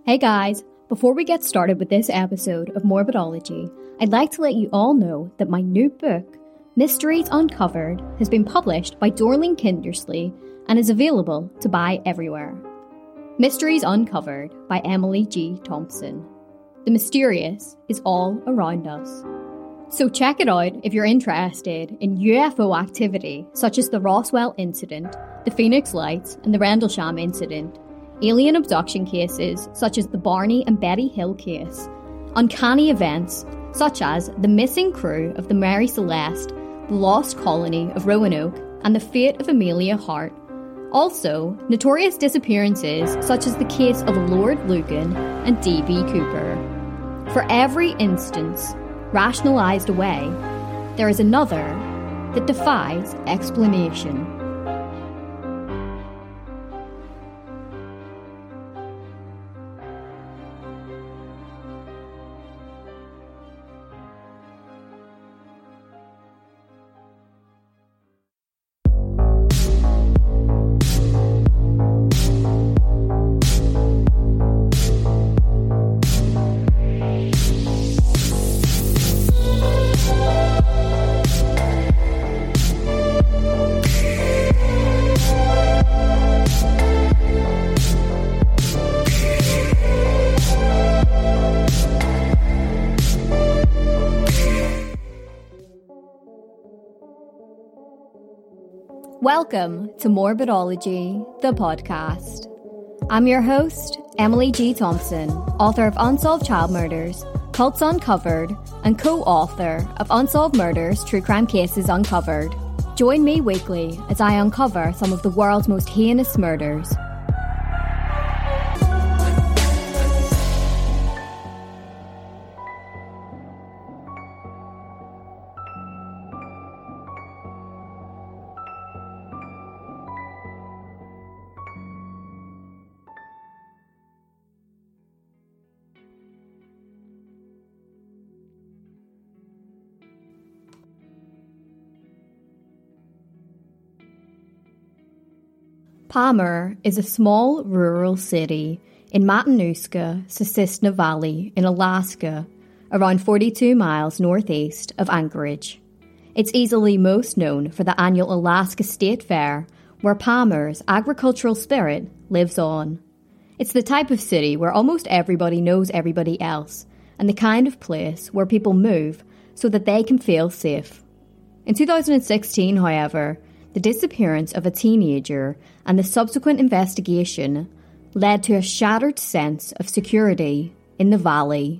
Hey guys, before we get started with this episode of Morbidology, I'd like to let you all know that my new book, Mysteries Uncovered, has been published by Dorling Kindersley and is available to buy everywhere. Mysteries Uncovered by Emily G. Thompson. The mysterious is all around us. So check it out if you're interested in UFO activity such as the Roswell incident, the Phoenix Lights and the Rendlesham incident, alien abduction cases such as the Barney and Betty Hill case, uncanny events such as the missing crew of the Mary Celeste, the lost colony of Roanoke, and the fate of Amelia Hart. Also, notorious disappearances such as the case of Lord Lucan and D.B. Cooper. For every instance rationalised away, there is another that defies explanation. Welcome to Morbidology, the podcast. I'm your host, Emily G. Thompson, author of Unsolved Child Murders, Cults Uncovered, and co-author of Unsolved Murders, True Crime Cases Uncovered. Join me weekly as I uncover some of the world's most heinous murders. Palmer is a small rural city in Matanuska, Susitna Valley in Alaska, around 42 miles northeast of Anchorage. It's easily most known for the annual Alaska State Fair, where Palmer's agricultural spirit lives on. It's the type of city where almost everybody knows everybody else, and the kind of place where people move so that they can feel safe. In 2016, however, the disappearance of a teenager and the subsequent investigation led to a shattered sense of security in the valley.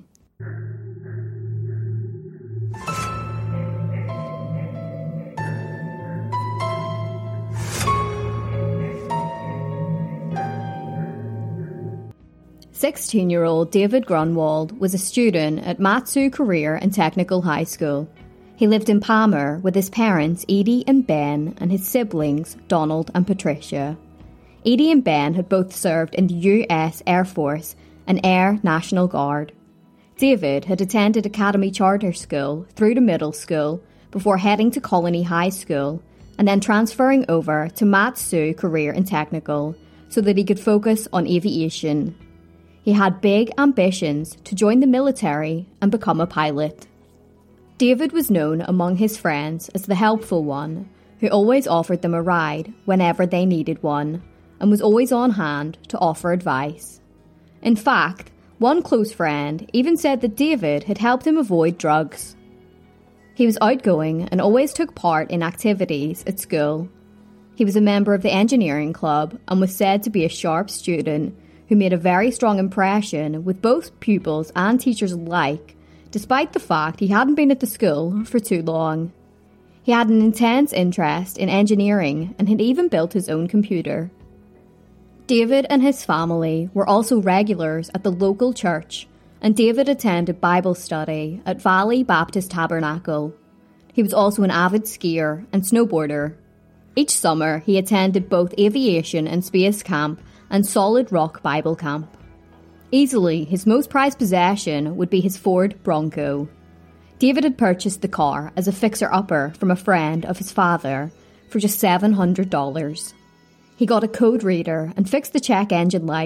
"16-year-old David Grunwald was a student at Mat-Su Career and Technical High School. He lived in Palmer with his parents Edie and Ben and his siblings Donald and Patricia. Edie and Ben had both served in the US Air Force and Air National Guard. David had attended Academy Charter School through to middle school before heading to Colony High School and then transferring over to Mat-Su Career and Technical so that he could focus on aviation. He had big ambitions to join the military and become a pilot. David was known among his friends as the helpful one, who always offered them a ride whenever they needed one, and was always on hand to offer advice. In fact, one close friend even said that David had helped him avoid drugs. He was outgoing and always took part in activities at school. He was a member of the engineering club and was said to be a sharp student who made a very strong impression with both pupils and teachers alike, despite the fact he hadn't been at the school for too long. He had an intense interest in engineering and had even built his own computer. David and his family were also regulars at the local church, and David attended Bible study at Valley Baptist Tabernacle. He was also an avid skier and snowboarder. Each summer he attended both Aviation and Space Camp and Solid Rock Bible Camp. Easily, his most prized possession would be his Ford Bronco. David had purchased the car as a fixer-upper from a friend of his father for just $700. He got a code reader and fixed the check engine light,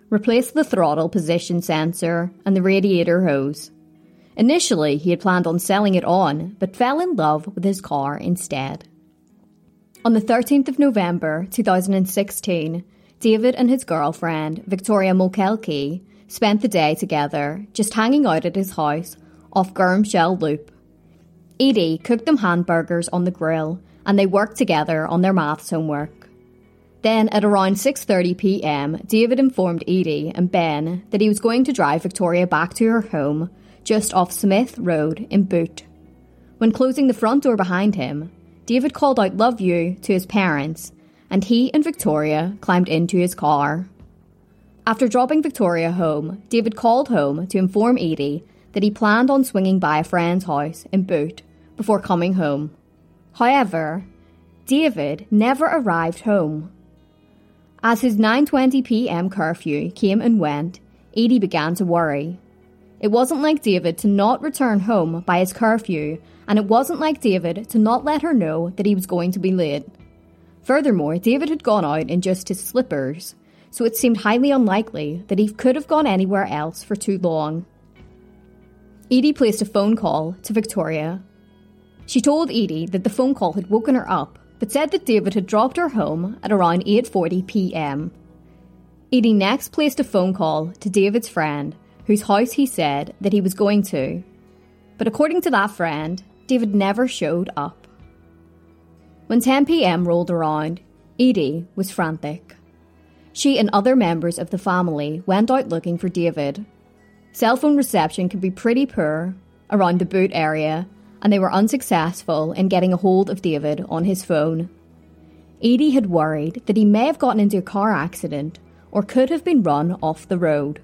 replaced the throttle position sensor and the radiator hose. Initially, he had planned on selling it on, but fell in love with his car instead. On the 13th of November 2016, David and his girlfriend, Victoria Mulkelkey, spent the day together, just hanging out at his house off Girmshell Loop. Edie cooked them hamburgers on the grill, and they worked together on their maths homework. Then, at around 6:30 p.m, David informed Edie and Ben that he was going to drive Victoria back to her home, just off Smith Road in Boot. When closing the front door behind him, David called out "Love you" to his parents, and he and Victoria climbed into his car. After dropping Victoria home, David called home to inform Edie that he planned on swinging by a friend's house in Boot before coming home. However, David never arrived home. As his 9:20 p.m. curfew came and went, Edie began to worry. It wasn't like David to not return home by his curfew, and it wasn't like David to not let her know that he was going to be late. Furthermore, David had gone out in just his slippers, so it seemed highly unlikely that he could have gone anywhere else for too long. Edie placed a phone call to Victoria. She told Edie that the phone call had woken her up, but said that David had dropped her home at around 8:40 p.m. Edie next placed a phone call to David's friend, whose house he said that he was going to. But according to that friend, David never showed up. When 10 p.m. rolled around, Edie was frantic. She and other members of the family went out looking for David. Cell phone reception could be pretty poor around the Boot area, and they were unsuccessful in getting a hold of David on his phone. Edie had worried that he may have gotten into a car accident or could have been run off the road.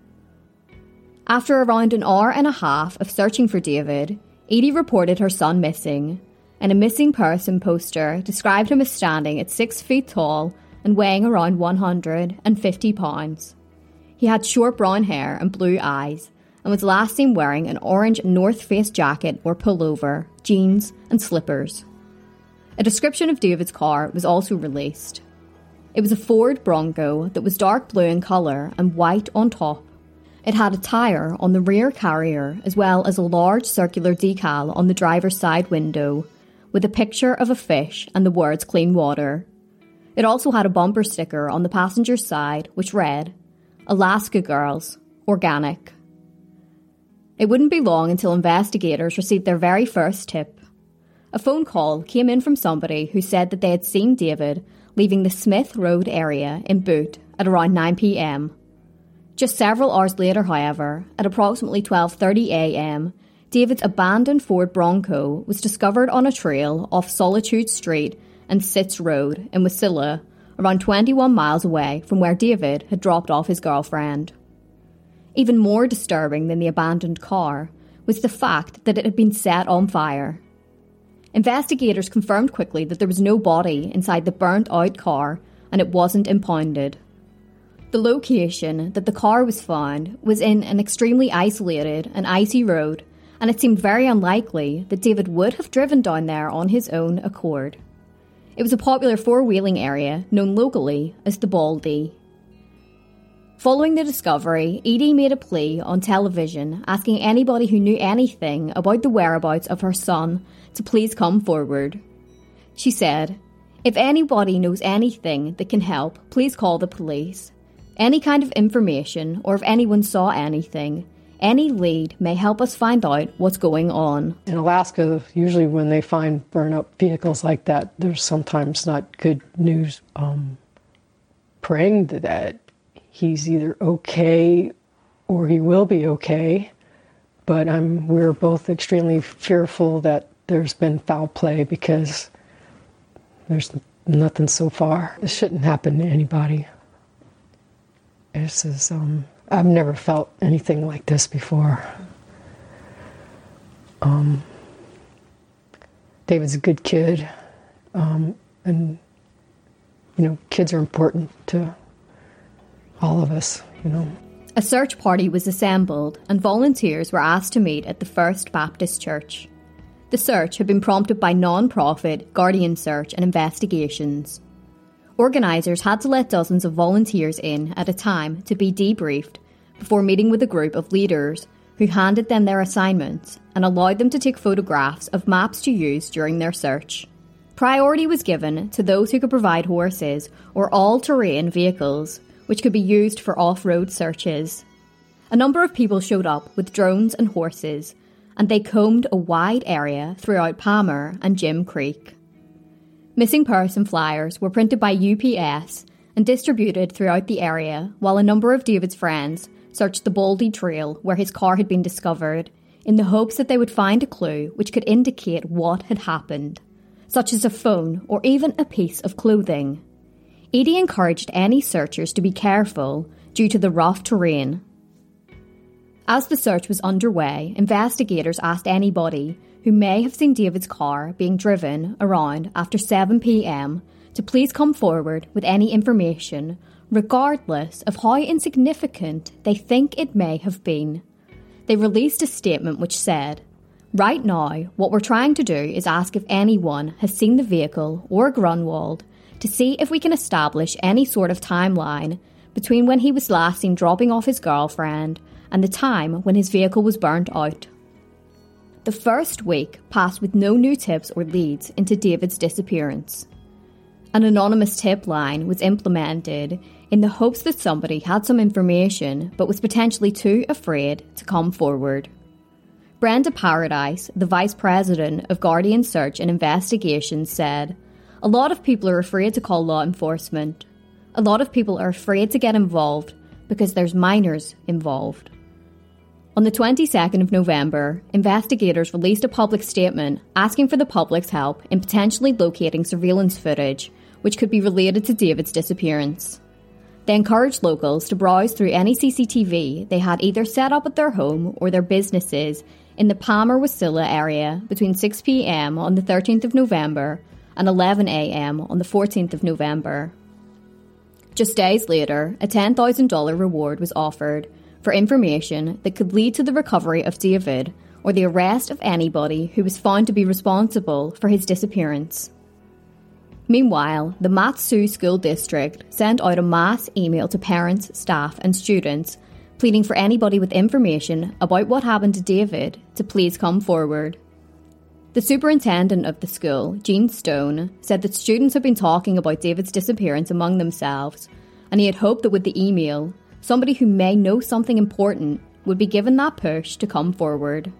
After around an hour and a half of searching for David, Edie reported her son missing, and a missing person poster described him as standing at 6 feet tall and weighing around 150 pounds. He had short brown hair and blue eyes, and was last seen wearing an orange North Face jacket or pullover, jeans and slippers. A description of David's car was also released. It was a Ford Bronco that was dark blue in colour and white on top. It had a tyre on the rear carrier as well as a large circular decal on the driver's side window with a picture of a fish and the words "clean water." It also had a bumper sticker on the passenger's side which read, "Alaska Girls, Organic." It wouldn't be long until investigators received their very first tip. A phone call came in from somebody who said that they had seen David leaving the Smith Road area in Boot at around 9 p.m. Just several hours later, however, at approximately 12:30 a.m, David's abandoned Ford Bronco was discovered on a trail off Solitude Street and Sitz Road in Wasilla, around 21 miles away from where David had dropped off his girlfriend. Even more disturbing than the abandoned car was the fact that it had been set on fire. Investigators confirmed quickly that there was no body inside the burnt-out car and it wasn't impounded. The location that the car was found was in an extremely isolated and icy road, and it seemed very unlikely that David would have driven down there on his own accord. It was a popular four-wheeling area known locally as the Baldy. Following the discovery, Edie made a plea on television asking anybody who knew anything about the whereabouts of her son to please come forward. She said, "If anybody knows anything that can help, please call the police. Any kind of information, or if anyone saw anything, any lead may help us find out what's going on." In Alaska, usually when they find burn-up vehicles like that, there's sometimes not good news. Praying that he's either okay or he will be okay, but we're both extremely fearful that there's been foul play because there's nothing so far. This shouldn't happen to anybody. This is, I've never felt anything like this before. David's a good kid, and, kids are important to all of us, A search party was assembled and volunteers were asked to meet at the First Baptist Church. The search had been prompted by non-profit Guardian Search and Investigations. Organisers had to let dozens of volunteers in at a time to be debriefed before meeting with a group of leaders who handed them their assignments and allowed them to take photographs of maps to use during their search. Priority was given to those who could provide horses or all-terrain vehicles, which could be used for off-road searches. A number of people showed up with drones and horses, and they combed a wide area throughout Palmer and Jim Creek. Missing person flyers were printed by UPS and distributed throughout the area, while a number of David's friends searched the Baldy Trail where his car had been discovered, in the hopes that they would find a clue which could indicate what had happened, such as a phone or even a piece of clothing. Edie encouraged any searchers to be careful due to the rough terrain. As the search was underway, investigators asked anybody who may have seen David's car being driven around after 7 p.m. to please come forward with any information, regardless of how insignificant they think it may have been. They released a statement which said, "Right now, what we're trying to do is ask if anyone has seen the vehicle or Grunwald to see if we can establish any sort of timeline between when he was last seen dropping off his girlfriend and the time when his vehicle was burnt out." The first week passed with no new tips or leads into David's disappearance. An anonymous tip line was implemented in the hopes that somebody had some information but was potentially too afraid to come forward. Brenda Paradise, the Vice President of Guardian Search and Investigations, said, "A lot of people are afraid to call law enforcement. A lot of people are afraid to get involved because there's minors involved." On the 22nd of November, investigators released a public statement asking for the public's help in potentially locating surveillance footage which could be related to David's disappearance. They encouraged locals to browse through any CCTV they had either set up at their home or their businesses in the Palmer-Wasilla area between 6 p.m. on the 13th of November and 11 a.m. on the 14th of November. Just days later, a $10,000 reward was offered for information that could lead to the recovery of David or the arrest of anybody who was found to be responsible for his disappearance. Meanwhile, the Mat-Su School District sent out a mass email to parents, staff and students pleading for anybody with information about what happened to David to please come forward. The superintendent of the school, Gene Stone, said that students had been talking about David's disappearance among themselves, and he had hoped that with the email, somebody who may know something important would be given that push to come forward.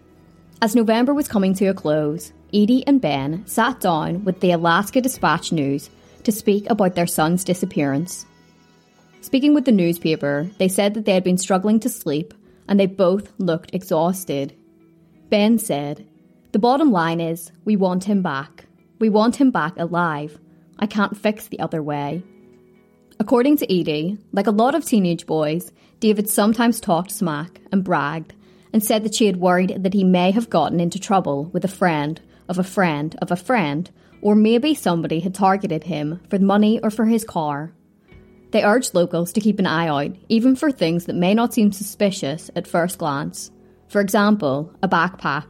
As November was coming to a close, Edie and Ben sat down with the Alaska Dispatch News to speak about their son's disappearance. Speaking with the newspaper, they said that they had been struggling to sleep and they both looked exhausted. Ben said, "The bottom line is, we want him back. We want him back alive. I can't fix the other way." According to Edie, like a lot of teenage boys, David sometimes talked smack and bragged and said that she had worried that he may have gotten into trouble with a friend of a friend of a friend, or maybe somebody had targeted him for money or for his car. They urged locals to keep an eye out, even for things that may not seem suspicious at first glance. For example, a backpack.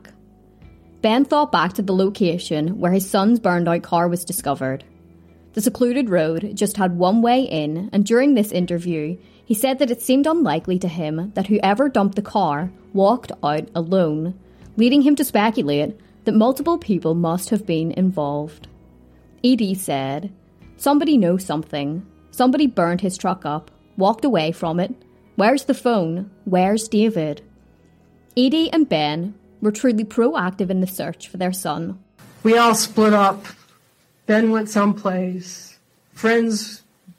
Ben thought back to the location where his son's burned out car was discovered. The secluded road just had one way in, and during this interview, he said that it seemed unlikely to him that whoever dumped the car walked out alone, leading him to speculate that multiple people must have been involved. Edie said, "Somebody knows something. Somebody burned his truck up, walked away from it. Where's the phone? Where's David?" Edie and Ben were truly proactive in the search for their son. We all split up. Ben went someplace. Friends,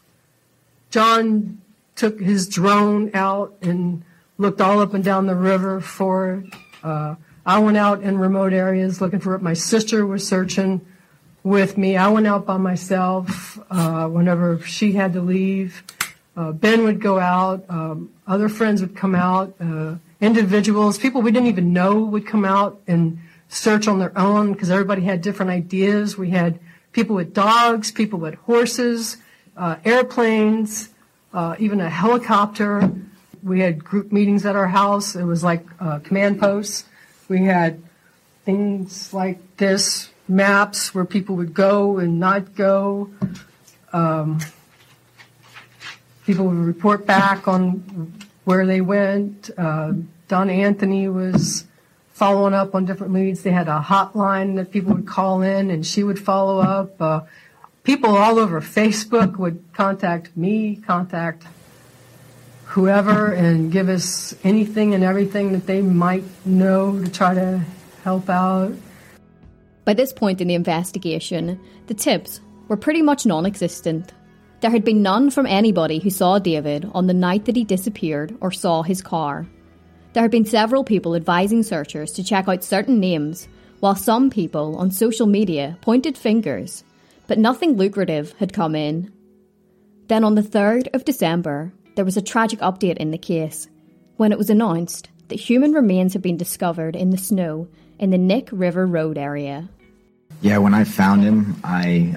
John took his drone out and looked all up and down the river for it. I went out in remote areas looking for it. My sister was searching with me. I went out by myself whenever she had to leave. Ben would go out. Other friends would come out. Individuals, people we didn't even know would come out and search on their own because everybody had different ideas. We had people with dogs, people with horses, airplanes, even a helicopter. We had group meetings at our house. It was like command posts. We had things like this, maps where people would go and not go. People would report back on where they went. Don Anthony was following up on different leads. They had a hotline that people would call in, and she would follow up. People all over Facebook would contact me, contact whoever, and give us anything and everything that they might know to try to help out. By this point in the investigation, the tips were pretty much non-existent. There had been none from anybody who saw David on the night that he disappeared or saw his car. There had been several people advising searchers to check out certain names, while some people on social media pointed fingers, but nothing lucrative had come in. Then on the 3rd of December, there was a tragic update in the case, when it was announced that human remains had been discovered in the snow in the Nick River Road area. Yeah, when I found him, I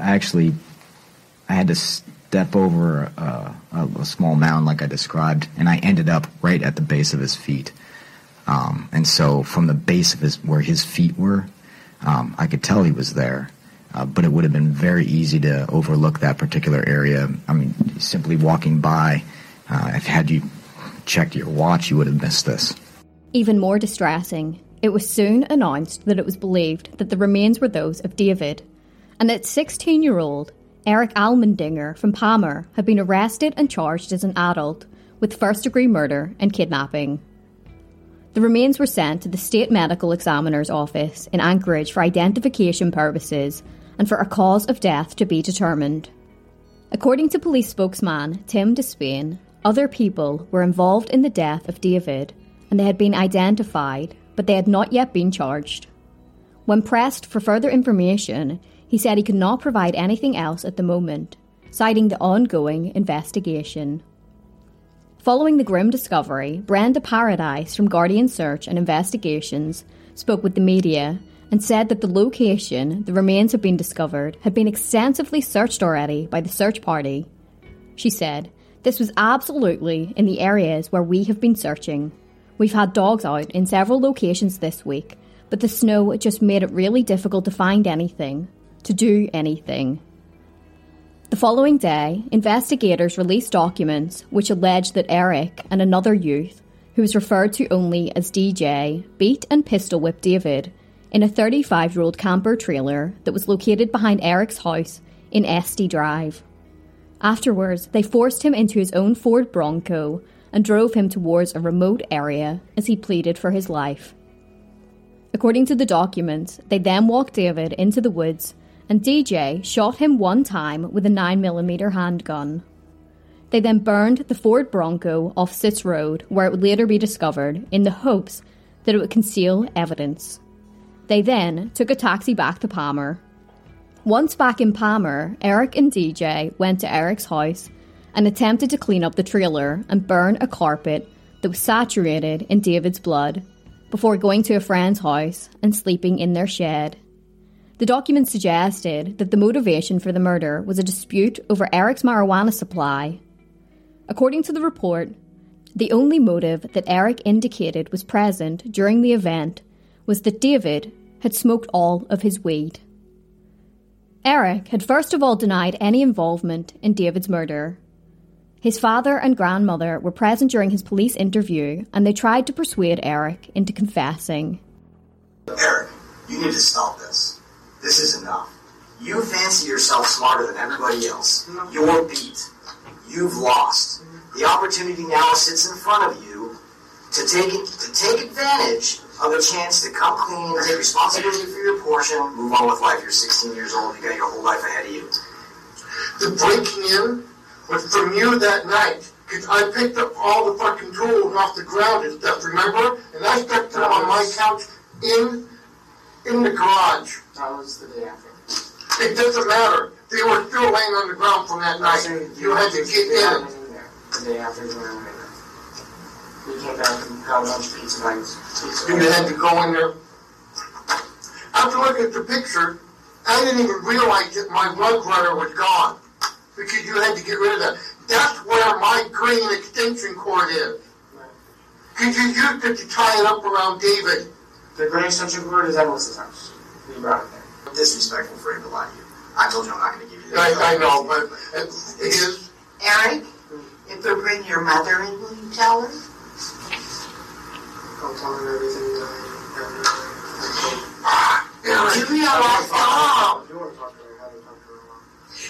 had to step over a small mound like I described, and I ended up right at the base of his feet. And so from the base of where his feet were, I could tell he was there. But it would have been very easy to overlook that particular area. I mean, simply walking by, if had you checked your watch, you would have missed this. Even more distressing, it was soon announced that it was believed that the remains were those of David, and that 16-year-old Eric Almendinger from Palmer had been arrested and charged as an adult with first-degree murder and kidnapping. The remains were sent to the State Medical Examiner's office in Anchorage for identification purposes and for a cause of death to be determined. According to police spokesman Tim Despain, other people were involved in the death of David, and they had been identified, but they had not yet been charged. When pressed for further information, he said he could not provide anything else at the moment, citing the ongoing investigation. Following the grim discovery, Brenda Paradise from Guardian Search and Investigations spoke with the media and said that the location the remains had been discovered had been extensively searched already by the search party. She said, "This was absolutely in the areas where we have been searching. We've had dogs out in several locations this week, but the snow just made it really difficult to find anything, to do anything." The following day, investigators released documents which alleged that Eric and another youth, who was referred to only as DJ, beat and pistol whipped David in a 35-year-old camper trailer that was located behind Eric's house in Esty Drive. Afterwards, they forced him into his own Ford Bronco and drove him towards a remote area as he pleaded for his life. According to the documents, they then walked David into the woods and DJ shot him one time with a 9mm handgun. They then burned the Ford Bronco off Sitz Road, where it would later be discovered, in the hopes that it would conceal evidence. They then took a taxi back to Palmer. Once back in Palmer, Eric and DJ went to Eric's house and attempted to clean up the trailer and burn a carpet that was saturated in David's blood, before going to a friend's house and sleeping in their shed. The documents suggested that the motivation for the murder was a dispute over Eric's marijuana supply. According to the report, the only motive that Eric indicated was present during the event was that David had smoked all of his weed. Eric had first of all denied any involvement in David's murder. His father and grandmother were present during his police interview, and they tried to persuade Eric into confessing. "Eric, you need to stop this. This is enough. You fancy yourself smarter than everybody else. You're beat. You've lost. The opportunity now sits in front of you to take advantage of a chance to come clean, take responsibility for your portion, move on with life. You're 16 years old. You got your whole life ahead of you." The breaking in was from you that night, because I picked up all the fucking tools off the ground and stuff, remember? And I stuck them on my couch in the garage. That was the day after. It doesn't matter. They were still laying on the ground from that night. You had to get in. The day after you were in there. We came back and got a bunch of pizza bites. You had to go in there. After looking at the picture, I didn't even realize that my blood runner was gone. Because you had to get rid of that. That's where my green extension cord is. Because you used it to tie it up around David. The green extension cord is at Melissa's house. We brought it there. Disrespectful for him to lie to you. I told you I'm not going to give you that. I know, but it is. Eric, if they bring your mother in, will you tell her? I'll tell her everything that I Eric, Do you realize, Tom? if you want to talk to her, have her talk to her mom.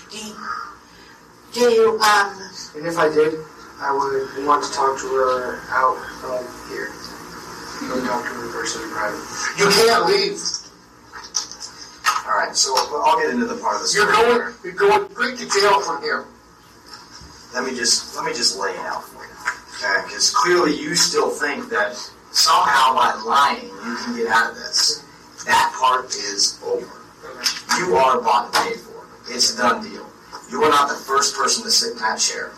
Do you, And if I did, I would want to talk to her out from here. Go talk to her in person in private. you can't leave. All right, so I'll get into the part of the story. You're going straight to jail from here. Let me just lay it out for you, okay? Because clearly you still think that somehow by lying you can get out of this. That part is over. You are bought and paid for. It's a done deal. You are not the first person to sit in that chair.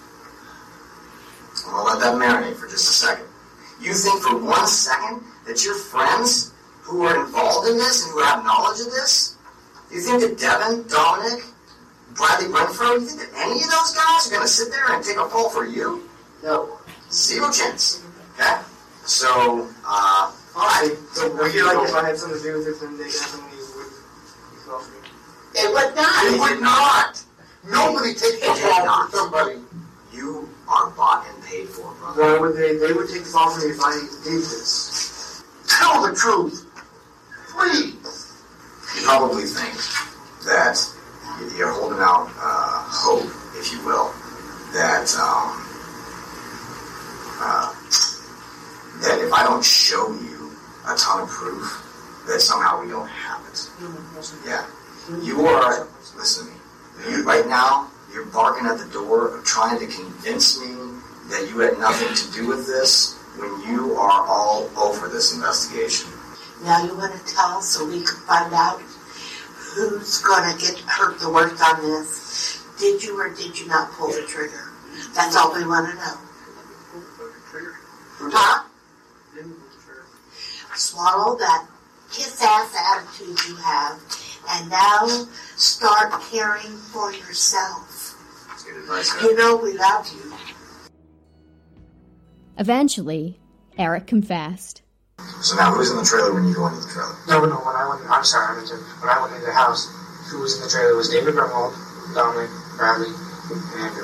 I'm gonna let that marinate for just a second. You think for 1 second that your friends who are involved in this and who have knowledge of this, you think that Devin, Dominic, Bradley Renfro, you think that any of those guys are going to sit there and take a fall for you? No. Zero chance. Okay? So, alright. So I feel like if I had something to do with it, then they definitely would fall for me. they would not. They would not. Nobody takes the fall for somebody. You are bought and paid for, brother. Why would they would take the fall for me if I did this. Tell the truth. Please. You probably think that you're holding out hope, if you will, that that if I don't show you a ton of proof, that somehow we don't have it. Yeah. You are, listen to me, you, right now, you're barking at the door of trying to convince me that you had nothing to do with this when you are all over this investigation. Now you want to tell us so we can find out who's going to get hurt the worst on this? Did you or did you not pull the trigger? That's all we want to know. Huh? Swallow that kiss-ass attitude you have and now start caring for yourself. That's good advice, You know we love you. Eventually, Eric confessed. So now, who's in the trailer when you go into the trailer? No, when I went, I'm sorry, when I went into the house, who was in the trailer was David Grunwald, Dominic, Bradley, and Andrew.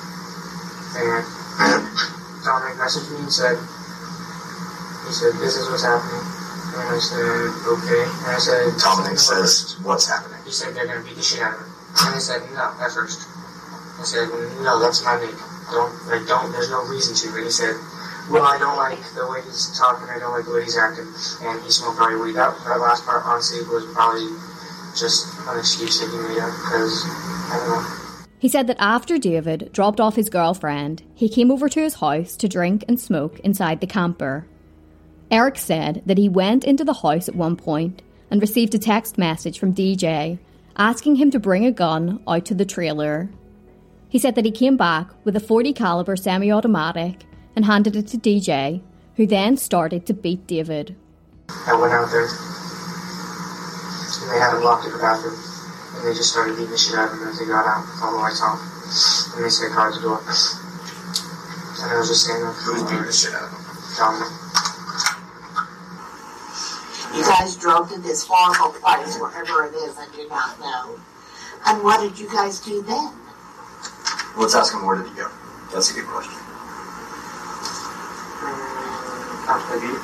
And Dominic messaged me and said, this is what's happening. And I said, okay. And I said, Dominic says, what's happening? He said, they're going to beat the shit out of him. And I said, no, at first. I said, no, that's my name. There's no reason to. And he said, well, I don't like the way he's talking, I don't like the way he's acting. And he smoked probably weed. That last part, honestly, was probably just an excuse that he made up, because, I don't know. He said that after David dropped off his girlfriend, he came over to his house to drink and smoke inside the camper. Eric said that he went into the house at one point and received a text message from DJ asking him to bring a gun out to the trailer. He said that he came back with a .40 caliber semi-automatic and handed it to DJ, who then started to beat David. I went out there, and they had him locked in the bathroom, and they just started beating the shit out of him as they got out with all the lights off, and they said, "Close the door." And I was just saying, Who's beating the shit out of him? Dominic. You guys drove to this horrible place, wherever it is, I do not know. And what did you guys do then? Let's ask him, where did he go? That's a good question. Out to the view.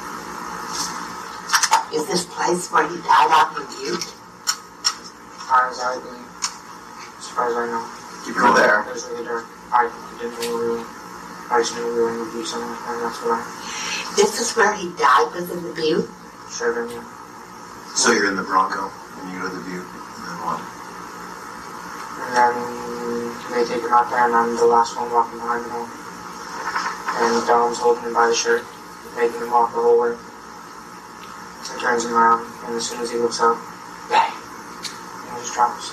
Is this place where he died on the Butte? As far as I believe. As far as I know. You were there. It was really dark. I didn't know we were. I just knew we were in the Butte somewhere, and that's what I. This is where he died, was in the Butte? Sure, yeah. So you're in the Bronco, and you go to the Butte, and then what? And then they take him out there, and I'm the last one walking behind him home. And Dom's holding him by the shirt, making him walk the whole way. He turns him around, and as soon as he looks up, bang! And he just drops.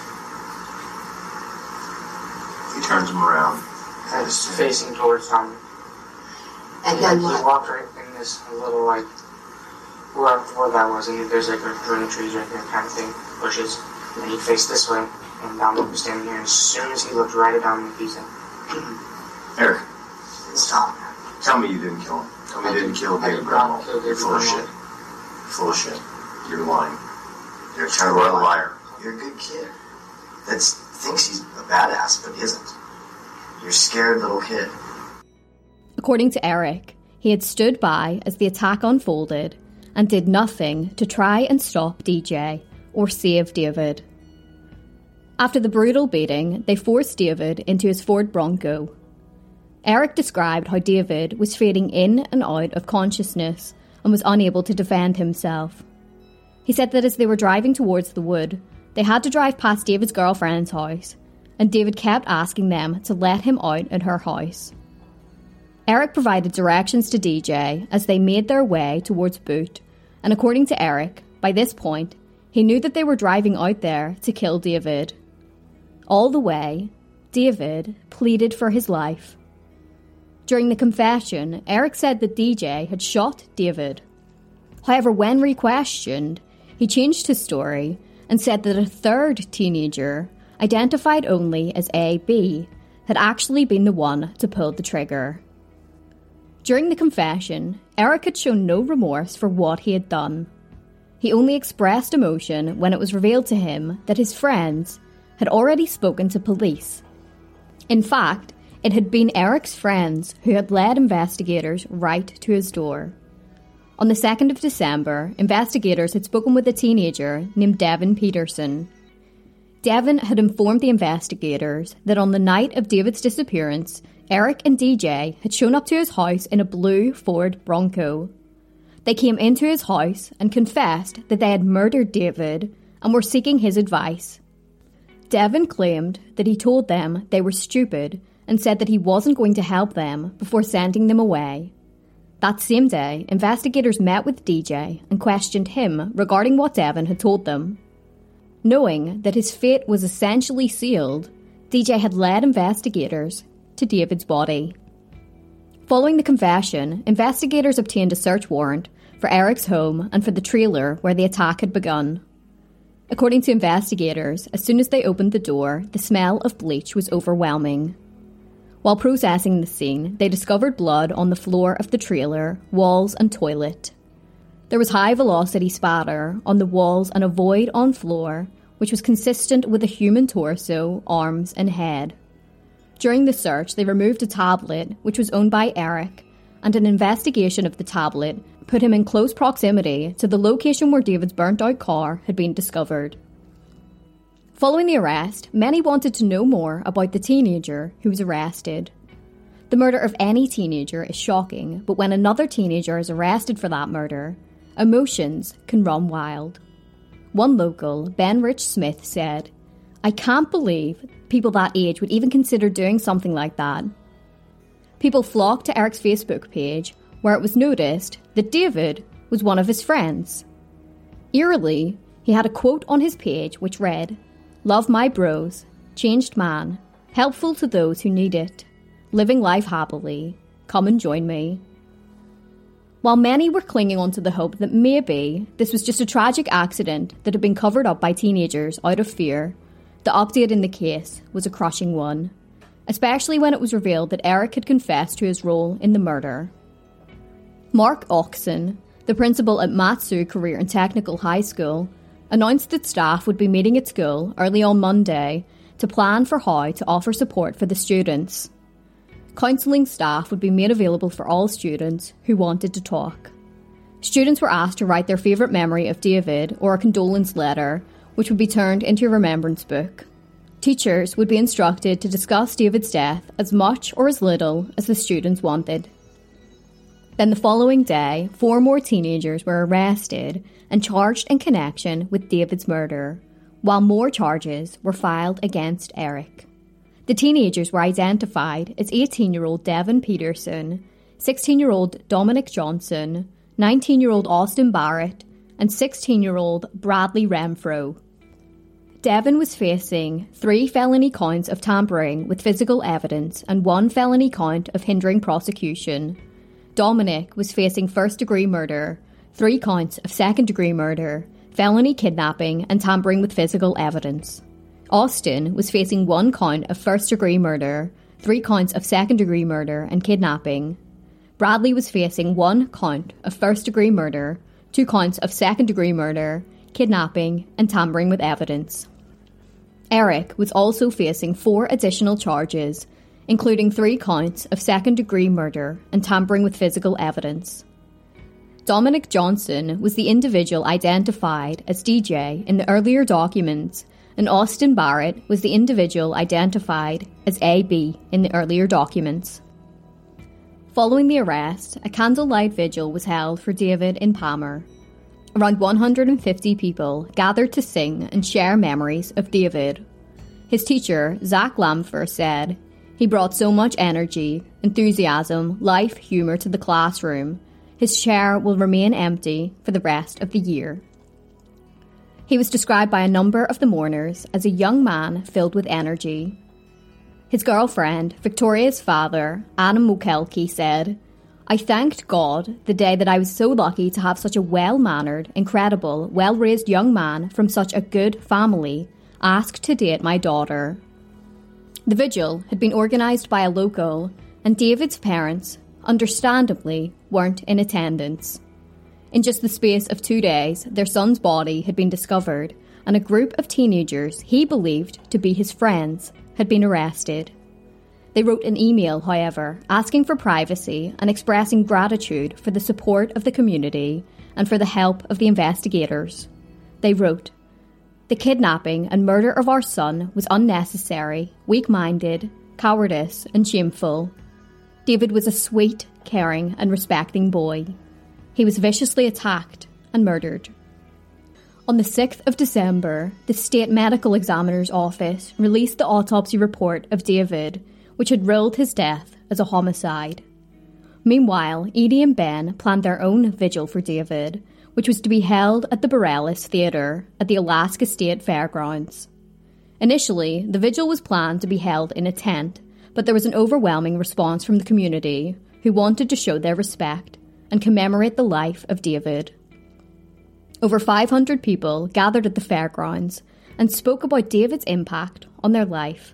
He turns him around. And just facing towards Dom. And then He what? walked right in this little, like, where that was, and there's like a room of trees right there, kind of thing, bushes. And he faced this way, and Dominic was standing here, and as soon as he looked right at Dominic, he said, Eric, stop. Tell me you didn't kill him. Tell me you didn't kill David Grunwald. You're full of shit. You're full of shit. You're lying. You're a terrible liar. You're a good kid. that thinks he's a badass, but isn't. You're a scared little kid. According to Eric, he had stood by as the attack unfolded and did nothing to try and stop DJ or save David. After the brutal beating, they forced David into his Ford Bronco. Eric described how David was fading in and out of consciousness and was unable to defend himself. He said that as they were driving towards the wood, they had to drive past David's girlfriend's house, and David kept asking them to let him out in her house. Eric provided directions to DJ as they made their way towards Boot, and according to Eric, by this point, he knew that they were driving out there to kill David. All the way, David pleaded for his life. During the confession, Eric said that DJ had shot David. However, when re-questioned, he changed his story and said that a third teenager, identified only as AB, had actually been the one to pull the trigger. During the confession, Eric had shown no remorse for what he had done. He only expressed emotion when it was revealed to him that his friends had already spoken to police. In fact, it had been Eric's friends who had led investigators right to his door. On the 2nd of December, investigators had spoken with a teenager named Devin Peterson. Devin had informed the investigators that on the night of David's disappearance, Eric and DJ had shown up to his house in a blue Ford Bronco. They came into his house and confessed that they had murdered David and were seeking his advice. Devin claimed that he told them they were stupid and said that he wasn't going to help them before sending them away. That same day, investigators met with DJ and questioned him regarding what Devin had told them. Knowing that his fate was essentially sealed, DJ had led investigators to David's body. Following the confession, investigators obtained a search warrant for Eric's home and for the trailer where the attack had begun. According to investigators, as soon as they opened the door, the smell of bleach was overwhelming. While processing the scene, they discovered blood on the floor of the trailer, walls and toilet. There was high-velocity spatter on the walls and a void on floor, which was consistent with a human torso, arms and head. During the search, they removed a tablet, which was owned by Eric, and an investigation of the tablet put him in close proximity to the location where David's burnt-out car had been discovered. Following the arrest, many wanted to know more about the teenager who was arrested. The murder of any teenager is shocking, but when another teenager is arrested for that murder, emotions can run wild. One local, Ben Rich Smith, said, "I can't believe people that age would even consider doing something like that." People flocked to Eric's Facebook page, where it was noticed that David was one of his friends. Eerily, he had a quote on his page which read, "Love my bros, changed man, helpful to those who need it, living life happily, come and join me." While many were clinging on to the hope that maybe this was just a tragic accident that had been covered up by teenagers out of fear, the update in the case was a crushing one, especially when it was revealed that Eric had confessed to his role in the murder. Mark Oxon, the principal at Matsu Career and Technical High School, announced that staff would be meeting at school early on Monday to plan for how to offer support for the students. Counselling staff would be made available for all students who wanted to talk. Students were asked to write their favourite memory of David or a condolence letter, which would be turned into a remembrance book. Teachers would be instructed to discuss David's death as much or as little as the students wanted. Then the following day, 4 more teenagers were arrested and charged in connection with David's murder, while more charges were filed against Eric. The teenagers were identified as 18-year-old Devin Peterson, 16-year-old Dominic Johnson, 19-year-old Austin Barrett, and 16-year-old Bradley Renfro. Devin was facing 3 felony counts of tampering with physical evidence and 1 felony count of hindering prosecution. Dominic was facing first-degree murder, 3 counts of second-degree murder, felony kidnapping and tampering with physical evidence. Austin was facing 1 count of first-degree murder, 3 counts of second-degree murder and kidnapping. Bradley was facing 1 count of first-degree murder, 2 counts of second-degree murder, kidnapping and tampering with evidence. Eric was also facing 4 additional charges, including 3 counts of second-degree murder and tampering with physical evidence. Dominic Johnson was the individual identified as DJ in the earlier documents, and Austin Barrett was the individual identified as AB in the earlier documents. Following the arrest, a candlelight vigil was held for David in Palmer. Around 150 people gathered to sing and share memories of David. His teacher, Zach Lamfer, said, "He brought so much energy, enthusiasm, life, humour to the classroom. His chair will remain empty for the rest of the year." He was described by a number of the mourners as a young man filled with energy. His girlfriend, Victoria's father, Adam Mokelke, said, "I thanked God the day that I was so lucky to have such a well-mannered, incredible, well-raised young man from such a good family ask to date my daughter." The vigil had been organised by a local, and David's parents, understandably, weren't in attendance. In just the space of 2 days, their son's body had been discovered, and a group of teenagers he believed to be his friends had been arrested. They wrote an email, however, asking for privacy and expressing gratitude for the support of the community and for the help of the investigators. They wrote, "The kidnapping and murder of our son was unnecessary, weak-minded, cowardice, and shameful. David was a sweet, caring, and respecting boy. He was viciously attacked and murdered." On the 6th of December, the State Medical Examiner's Office released the autopsy report of David, which had ruled his death as a homicide. Meanwhile, Edie and Ben planned their own vigil for David, which was to be held at the Borealis Theatre at the Alaska State Fairgrounds. Initially, the vigil was planned to be held in a tent, but there was an overwhelming response from the community, who wanted to show their respect and commemorate the life of David. Over 500 people gathered at the fairgrounds and spoke about David's impact on their life.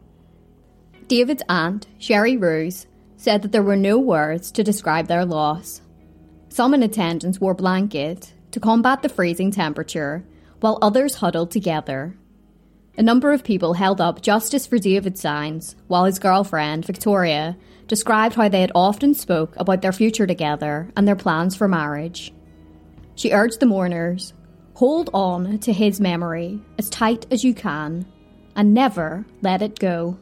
David's aunt, Sherry Rose, said that there were no words to describe their loss. Some in attendance wore blankets to combat the freezing temperature, while others huddled together. A number of people held up Justice for David signs, while his girlfriend, Victoria, described how they had often spoke about their future together and their plans for marriage. She urged the mourners, "Hold on to his memory as tight as you can and never let it go."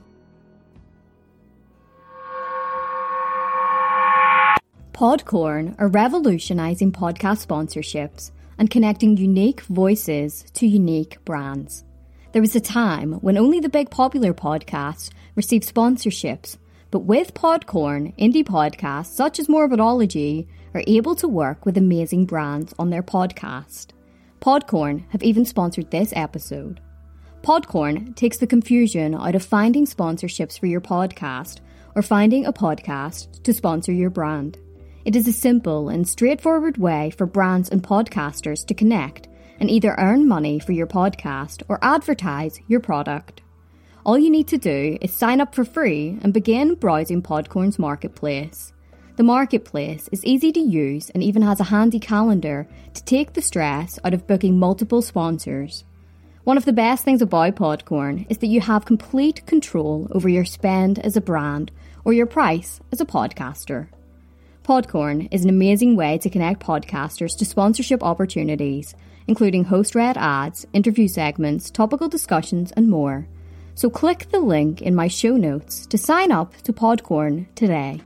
Podcorn are revolutionising podcast sponsorships and connecting unique voices to unique brands. There was a time when only the big popular podcasts received sponsorships, but with Podcorn, indie podcasts such as Morbidology are able to work with amazing brands on their podcast. Podcorn have even sponsored this episode. Podcorn takes the confusion out of finding sponsorships for your podcast or finding a podcast to sponsor your brand. It is a simple and straightforward way for brands and podcasters to connect and either earn money for your podcast or advertise your product. All you need to do is sign up for free and begin browsing Podcorn's marketplace. The marketplace is easy to use and even has a handy calendar to take the stress out of booking multiple sponsors. One of the best things about Podcorn is that you have complete control over your spend as a brand or your price as a podcaster. Podcorn is an amazing way to connect podcasters to sponsorship opportunities, including host-read ads, interview segments, topical discussions, and more. So click the link in my show notes to sign up to Podcorn today.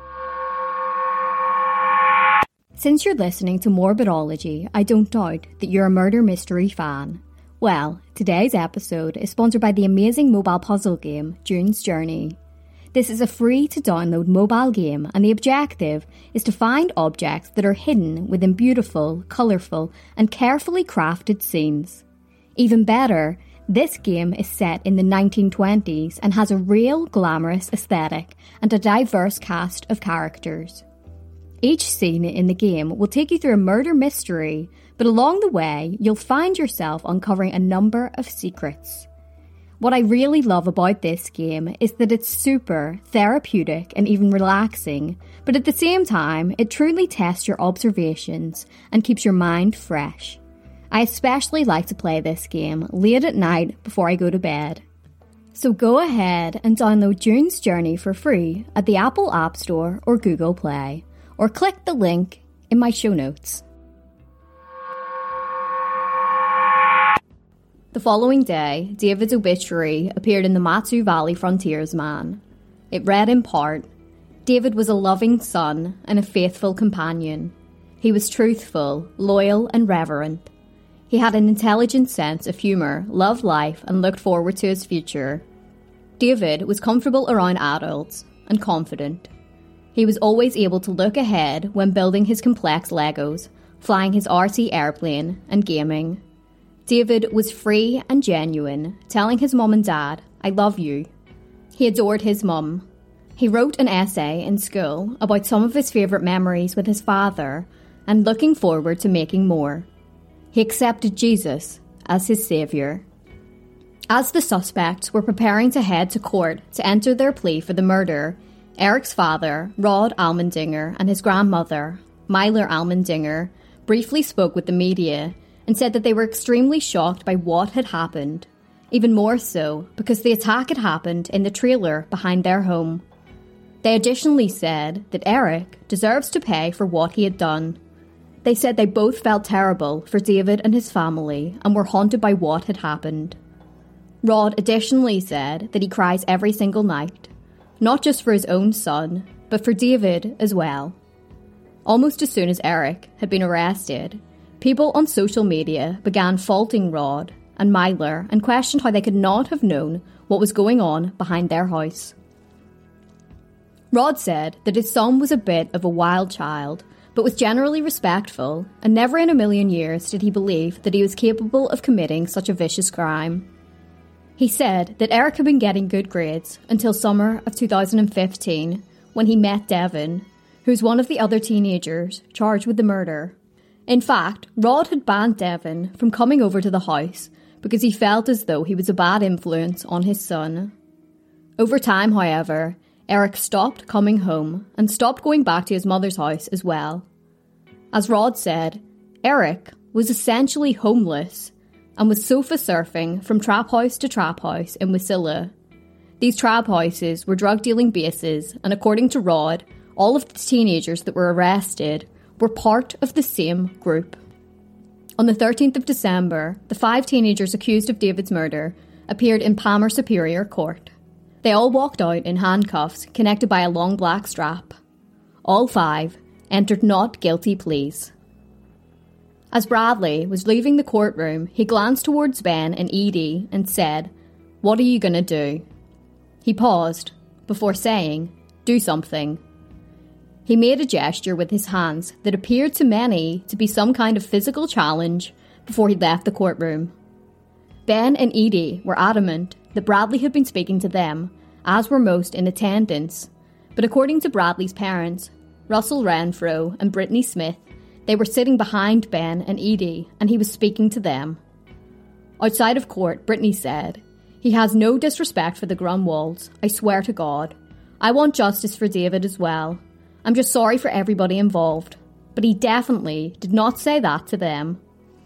Since you're listening to Morbidology, I don't doubt that you're a murder mystery fan. Well, today's episode is sponsored by the amazing mobile puzzle game, June's Journey. This is a free-to-download mobile game, and the objective is to find objects that are hidden within beautiful, colourful, and carefully crafted scenes. Even better, this game is set in the 1920s and has a real glamorous aesthetic and a diverse cast of characters. Each scene in the game will take you through a murder mystery, but along the way, you'll find yourself uncovering a number of secrets. What I really love about this game is that it's super therapeutic and even relaxing, but at the same time, it truly tests your observations and keeps your mind fresh. I especially like to play this game late at night before I go to bed. So go ahead and download June's Journey for free at the Apple App Store or Google Play, or click the link in my show notes. The following day, David's obituary appeared in the Matsu Valley Frontiersman. It read in part, David was a loving son and a faithful companion. He was truthful, loyal and reverent. He had an intelligent sense of humour, loved life and looked forward to his future. David was comfortable around adults and confident. He was always able to look ahead when building his complex Legos, flying his RC airplane and gaming. David was free and genuine, telling his mum and dad, I love you. He adored his mum. He wrote an essay in school about some of his favourite memories with his father and looking forward to making more. He accepted Jesus as his saviour. As the suspects were preparing to head to court to enter their plea for the murder, Eric's father, Rod Almendinger, and his grandmother, Myler Almendinger, briefly spoke with the media and said that they were extremely shocked by what had happened, even more so because the attack had happened in the trailer behind their home. They additionally said that Eric deserves to pay for what he had done. They said they both felt terrible for David and his family and were haunted by what had happened. Rod additionally said that he cries every single night, not just for his own son, but for David as well. Almost as soon as Eric had been arrested, people on social media began faulting Rod and Myler and questioned how they could not have known what was going on behind their house. Rod said that his son was a bit of a wild child, but was generally respectful, and never in a million years did he believe that he was capable of committing such a vicious crime. He said that Eric had been getting good grades until summer of 2015, when he met Devin, who's one of the other teenagers charged with the murder. In fact, Rod had banned Devin from coming over to the house because he felt as though he was a bad influence on his son. Over time, however, Eric stopped coming home and stopped going back to his mother's house as well. As Rod said, Eric was essentially homeless and was sofa surfing from trap house to trap house in Wasilla. These trap houses were drug-dealing bases, and according to Rod, all of the teenagers that were arrested were part of the same group. On the 13th of December, the 5 teenagers accused of David's murder appeared in Palmer Superior Court. They all walked out in handcuffs connected by a long black strap. All 5 entered not guilty pleas. As Bradley was leaving the courtroom, he glanced towards Ben and Edie and said, "What are you going to do?" He paused before saying, "Do something." He made a gesture with his hands that appeared to many to be some kind of physical challenge before he left the courtroom. Ben and Edie were adamant that Bradley had been speaking to them, as were most in attendance, but according to Bradley's parents, Russell Renfro and Brittany Smith, they were sitting behind Ben and Edie, and he was speaking to them. Outside of court, Brittany said, "He has no disrespect for the Grunwalds, I swear to God. I want justice for David as well. I'm just sorry for everybody involved." But he definitely did not say that to them.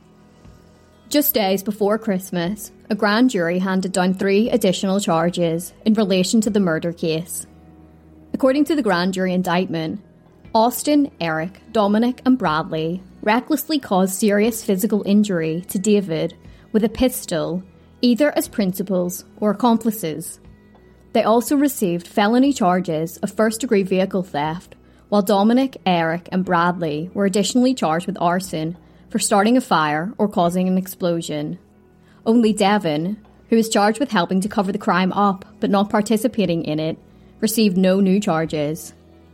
Just days before Christmas, a grand jury handed down 3 additional charges in relation to the murder case. According to the grand jury indictment, Austin, Eric, Dominic and Bradley recklessly caused serious physical injury to David with a pistol, either as principals or accomplices. They also received felony charges of first-degree vehicle theft, while Dominic, Eric and Bradley were additionally charged with arson for starting a fire or causing an explosion. Only Devin, who was charged with helping to cover the crime up but not participating in it, received no new charges.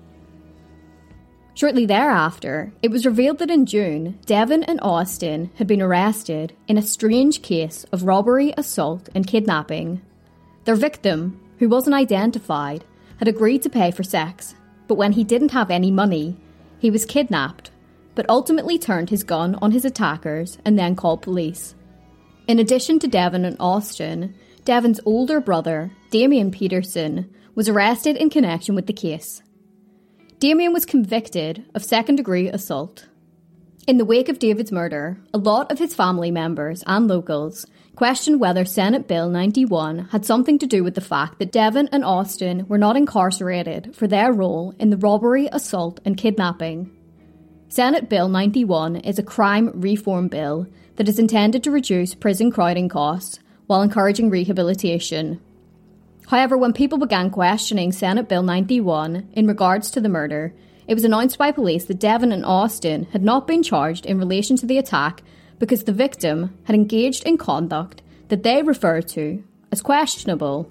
Shortly thereafter, it was revealed that in June, Devin and Austin had been arrested in a strange case of robbery, assault and kidnapping. Their victim, who wasn't identified, had agreed to pay for sex, but when he didn't have any money, he was kidnapped, but ultimately turned his gun on his attackers and then called police. In addition to Devin and Austin, Devin's older brother, Damien Peterson, was arrested in connection with the case. Damien was convicted of second-degree assault. In the wake of David's murder, a lot of his family members and locals questioned whether Senate Bill 91 had something to do with the fact that Devon and Austin were not incarcerated for their role in the robbery, assault and kidnapping. Senate Bill 91 is a crime reform bill that is intended to reduce prison crowding costs while encouraging rehabilitation. However, when people began questioning Senate Bill 91 in regards to the murder, it was announced by police that Devon and Austin had not been charged in relation to the attack because the victim had engaged in conduct that they referred to as questionable.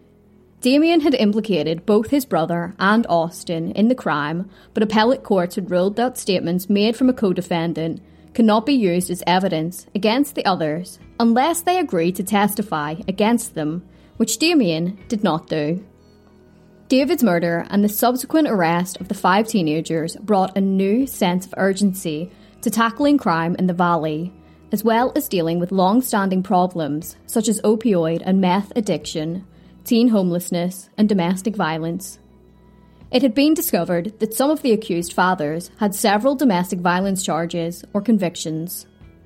Damien had implicated both his brother and Austin in the crime, but appellate courts had ruled that statements made from a co-defendant cannot be used as evidence against the others unless they agree to testify against them, which Damien did not do. David's murder and the subsequent arrest of the 5 teenagers brought a new sense of urgency to tackling crime in the Valley, as well as dealing with long-standing problems such as opioid and meth addiction, teen homelessness and domestic violence. It had been discovered that some of the accused fathers had several domestic violence charges or convictions.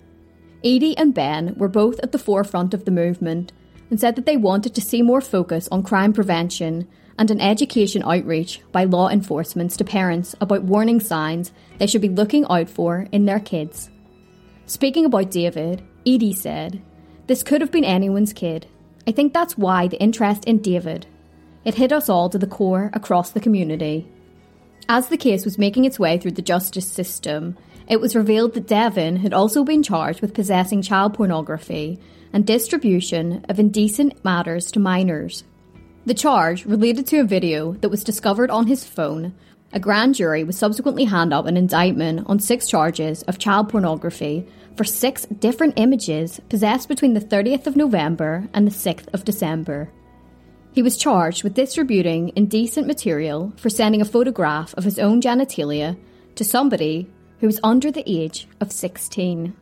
Edie and Ben were both at the forefront of the movement and said that they wanted to see more focus on crime prevention and an education outreach by law enforcement to parents about warning signs they should be looking out for in their kids. Speaking about David, Edie said, "This could have been anyone's kid. I think that's why the interest in David. It hit us all to the core across the community." As the case was making its way through the justice system, it was revealed that Devon had also been charged with possessing child pornography and distribution of indecent matters to minors. The charge related to a video that was discovered on his phone. A grand jury would subsequently hand up an indictment on 6 charges of child pornography for 6 different images possessed between the 30th of November and the 6th of December. He was charged with distributing indecent material for sending a photograph of his own genitalia to somebody who was under the age of 16.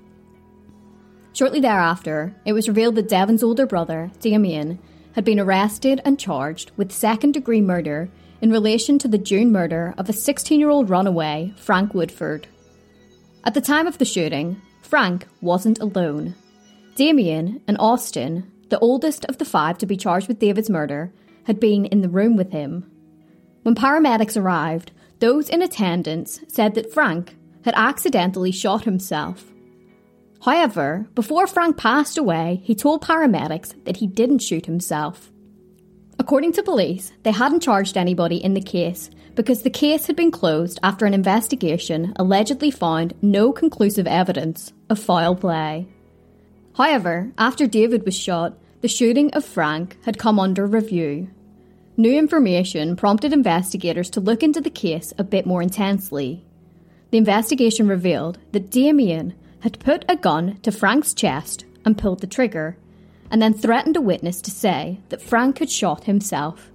Shortly thereafter, it was revealed that Devon's older brother, Damien, had been arrested and charged with second-degree murder in relation to the June murder of a 16-year-old runaway, Frank Woodford. At the time of the shooting, Frank wasn't alone. Damien and Austin, the oldest of the 5 to be charged with David's murder, had been in the room with him. When paramedics arrived, those in attendance said that Frank had accidentally shot himself. However, before Frank passed away, he told paramedics that he didn't shoot himself. According to police, they hadn't charged anybody in the case because the case had been closed after an investigation allegedly found no conclusive evidence of foul play. However, after David was shot, the shooting of Frank had come under review. New information prompted investigators to look into the case a bit more intensely. The investigation revealed that Damien had put a gun to Frank's chest and pulled the trigger, and then threatened a witness to say that Frank had shot himself.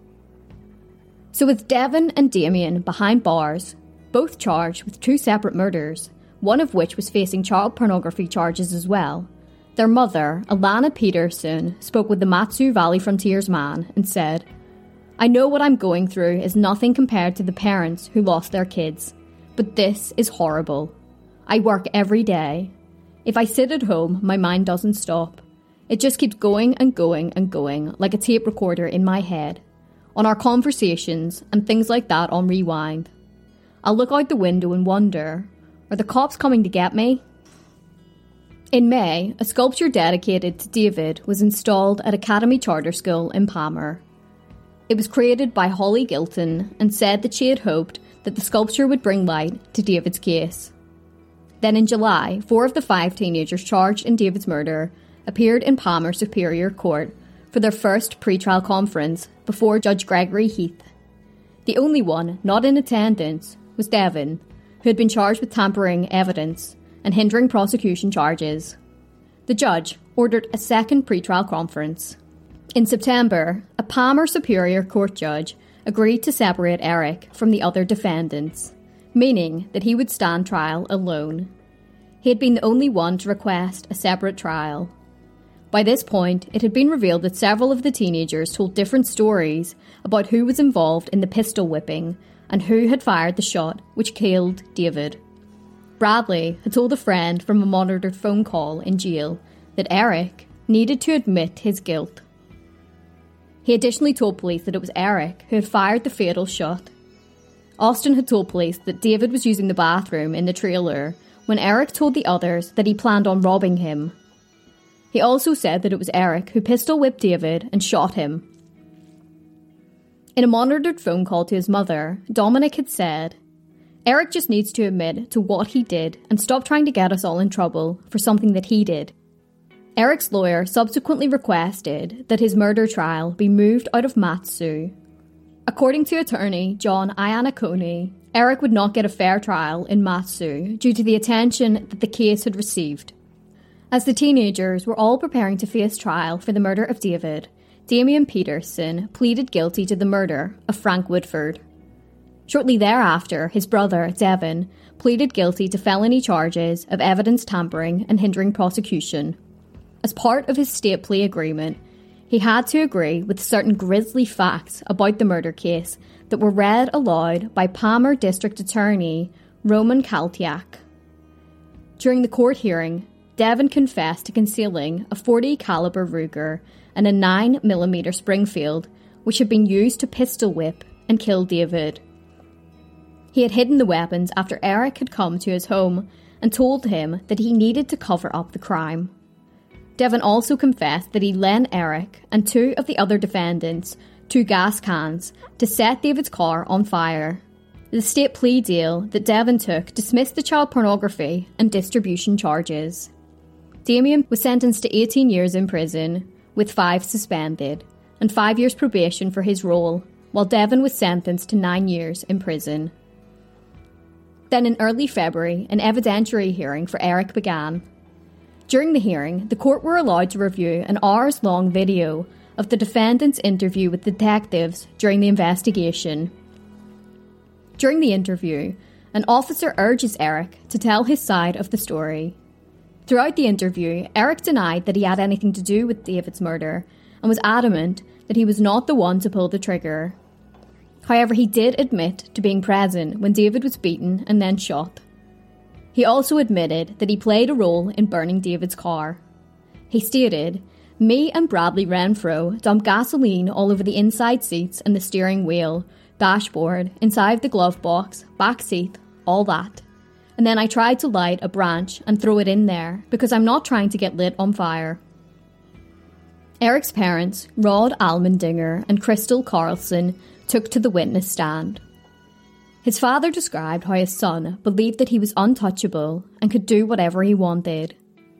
So with Devon and Damien behind bars, both charged with 2 separate murders, one of which was facing child pornography charges as well, their mother, Alana Peterson, spoke with the Mat-Su Valley Frontiersman and said, "I know what I'm going through is nothing compared to the parents who lost their kids, but this is horrible. I work every day. If I sit at home, my mind doesn't stop. It just keeps going and going and going, like a tape recorder in my head. On our conversations and things like that on rewind. I'll look out the window and wonder, are the cops coming to get me?" In May, a sculpture dedicated to David was installed at Academy Charter School in Palmer. It was created by Holly Gilton and said that she had hoped that the sculpture would bring light to David's case. Then in July, 4 of the 5 teenagers charged in David's murder appeared in Palmer Superior Court for their first pre-trial conference before Judge Gregory Heath. The only one not in attendance was Devon, who had been charged with tampering evidence and hindering prosecution charges. The judge ordered a second pre-trial conference. In September, a Palmer Superior Court judge agreed to separate Eric from the other defendants, meaning that he would stand trial alone. He had been the only one to request a separate trial. By this point, it had been revealed that several of the teenagers told different stories about who was involved in the pistol whipping and who had fired the shot which killed David. Bradley had told a friend from a monitored phone call in jail that Eric needed to admit his guilt. He additionally told police that it was Eric who had fired the fatal shot. Austin had told police that David was using the bathroom in the trailer when Eric told the others that he planned on robbing him. He also said that it was Eric who pistol whipped David and shot him. In a monitored phone call to his mother, Dominic had said, "Eric just needs to admit to what he did and stop trying to get us all in trouble for something that he did." Eric's lawyer subsequently requested that his murder trial be moved out of Mat-Su. According to attorney John Iannacone, Eric would not get a fair trial in Mat-Su due to the attention that the case had received. As the teenagers were all preparing to face trial for the murder of David, Damian Peterson pleaded guilty to the murder of Frank Woodford. Shortly thereafter, his brother, Devin, pleaded guilty to felony charges of evidence tampering and hindering prosecution. As part of his state plea agreement, he had to agree with certain grisly facts about the murder case that were read aloud by Palmer District Attorney Roman Kaltiak. During the court hearing, Devin confessed to concealing a .40 caliber Ruger and a 9mm Springfield, which had been used to pistol whip and kill David. He had hidden the weapons after Eric had come to his home and told him that he needed to cover up the crime. Devin also confessed that he lent Eric and two of the other defendants 2 gas cans to set David's car on fire. The state plea deal that Devin took dismissed the child pornography and distribution charges. Damian was sentenced to 18 years in prison, with 5 suspended, and 5 years probation for his role, while Devin was sentenced to 9 years in prison. Then in early February, an evidentiary hearing for Eric began. During the hearing, the court were allowed to review an hours-long video of the defendant's interview with detectives during the investigation. During the interview, an officer urges Eric to tell his side of the story. Throughout the interview, Eric denied that he had anything to do with David's murder and was adamant that he was not the one to pull the trigger. However, he did admit to being present when David was beaten and then shot. He also admitted that he played a role in burning David's car. He stated, "Me and Bradley Renfro dumped gasoline all over the inside seats and the steering wheel, dashboard, inside the glove box, back seat, all that. And then I tried to light a branch and throw it in there because I'm not trying to get lit on fire." Eric's parents, Rod Allmendinger and Crystal Carlson, took to the witness stand. His father described how his son believed that he was untouchable and could do whatever he wanted.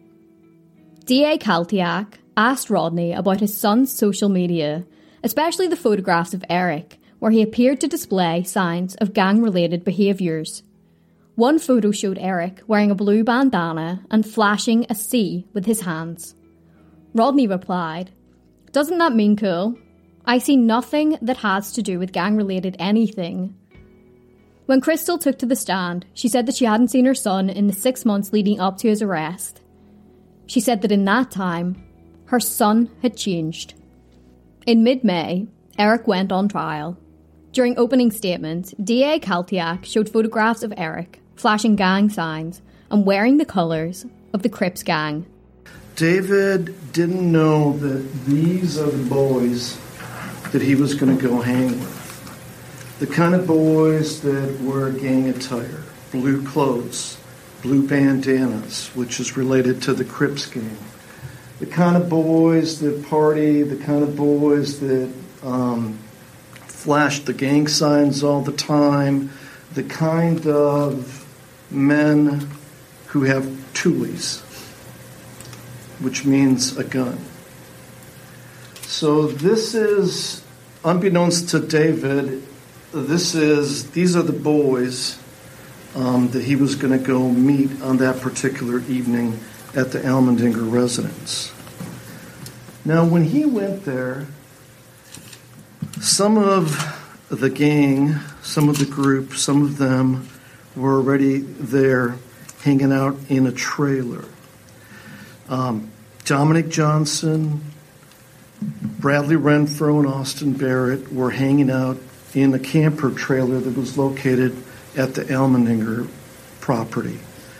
D.A. Kaltiak asked Rodney about his son's social media, especially the photographs of Eric, where he appeared to display signs of gang-related behaviours. One photo showed Eric wearing a blue bandana and flashing a C with his hands. Rodney replied, "Doesn't that mean cool? I see nothing that has to do with gang-related anything." When Crystal took to the stand, she said that she hadn't seen her son in the 6 months leading up to his arrest. She said that in that time, her son had changed. In mid-May, Eric went on trial. During opening statements, D.A. Kaltiak showed photographs of Eric flashing gang signs and wearing the colours of the Crips gang. David didn't know that these are the boys that he was going to go hang with. The kind of boys that wear gang attire, blue clothes, blue bandanas, which is related to the Crips gang. The kind of boys that party, the kind of boys that flash the gang signs all the time, the kind of men who have tules, which means a gun. So this is, unbeknownst to David, these are the boys that he was going to go meet on that particular evening at the Allmendinger residence. Now, when he went there, some of the gang, some of the group, some of them were already there hanging out in a trailer. Dominic Johnson, Bradley Renfro, and Austin Barrett were hanging out in a camper trailer that was located at the Allmendinger property.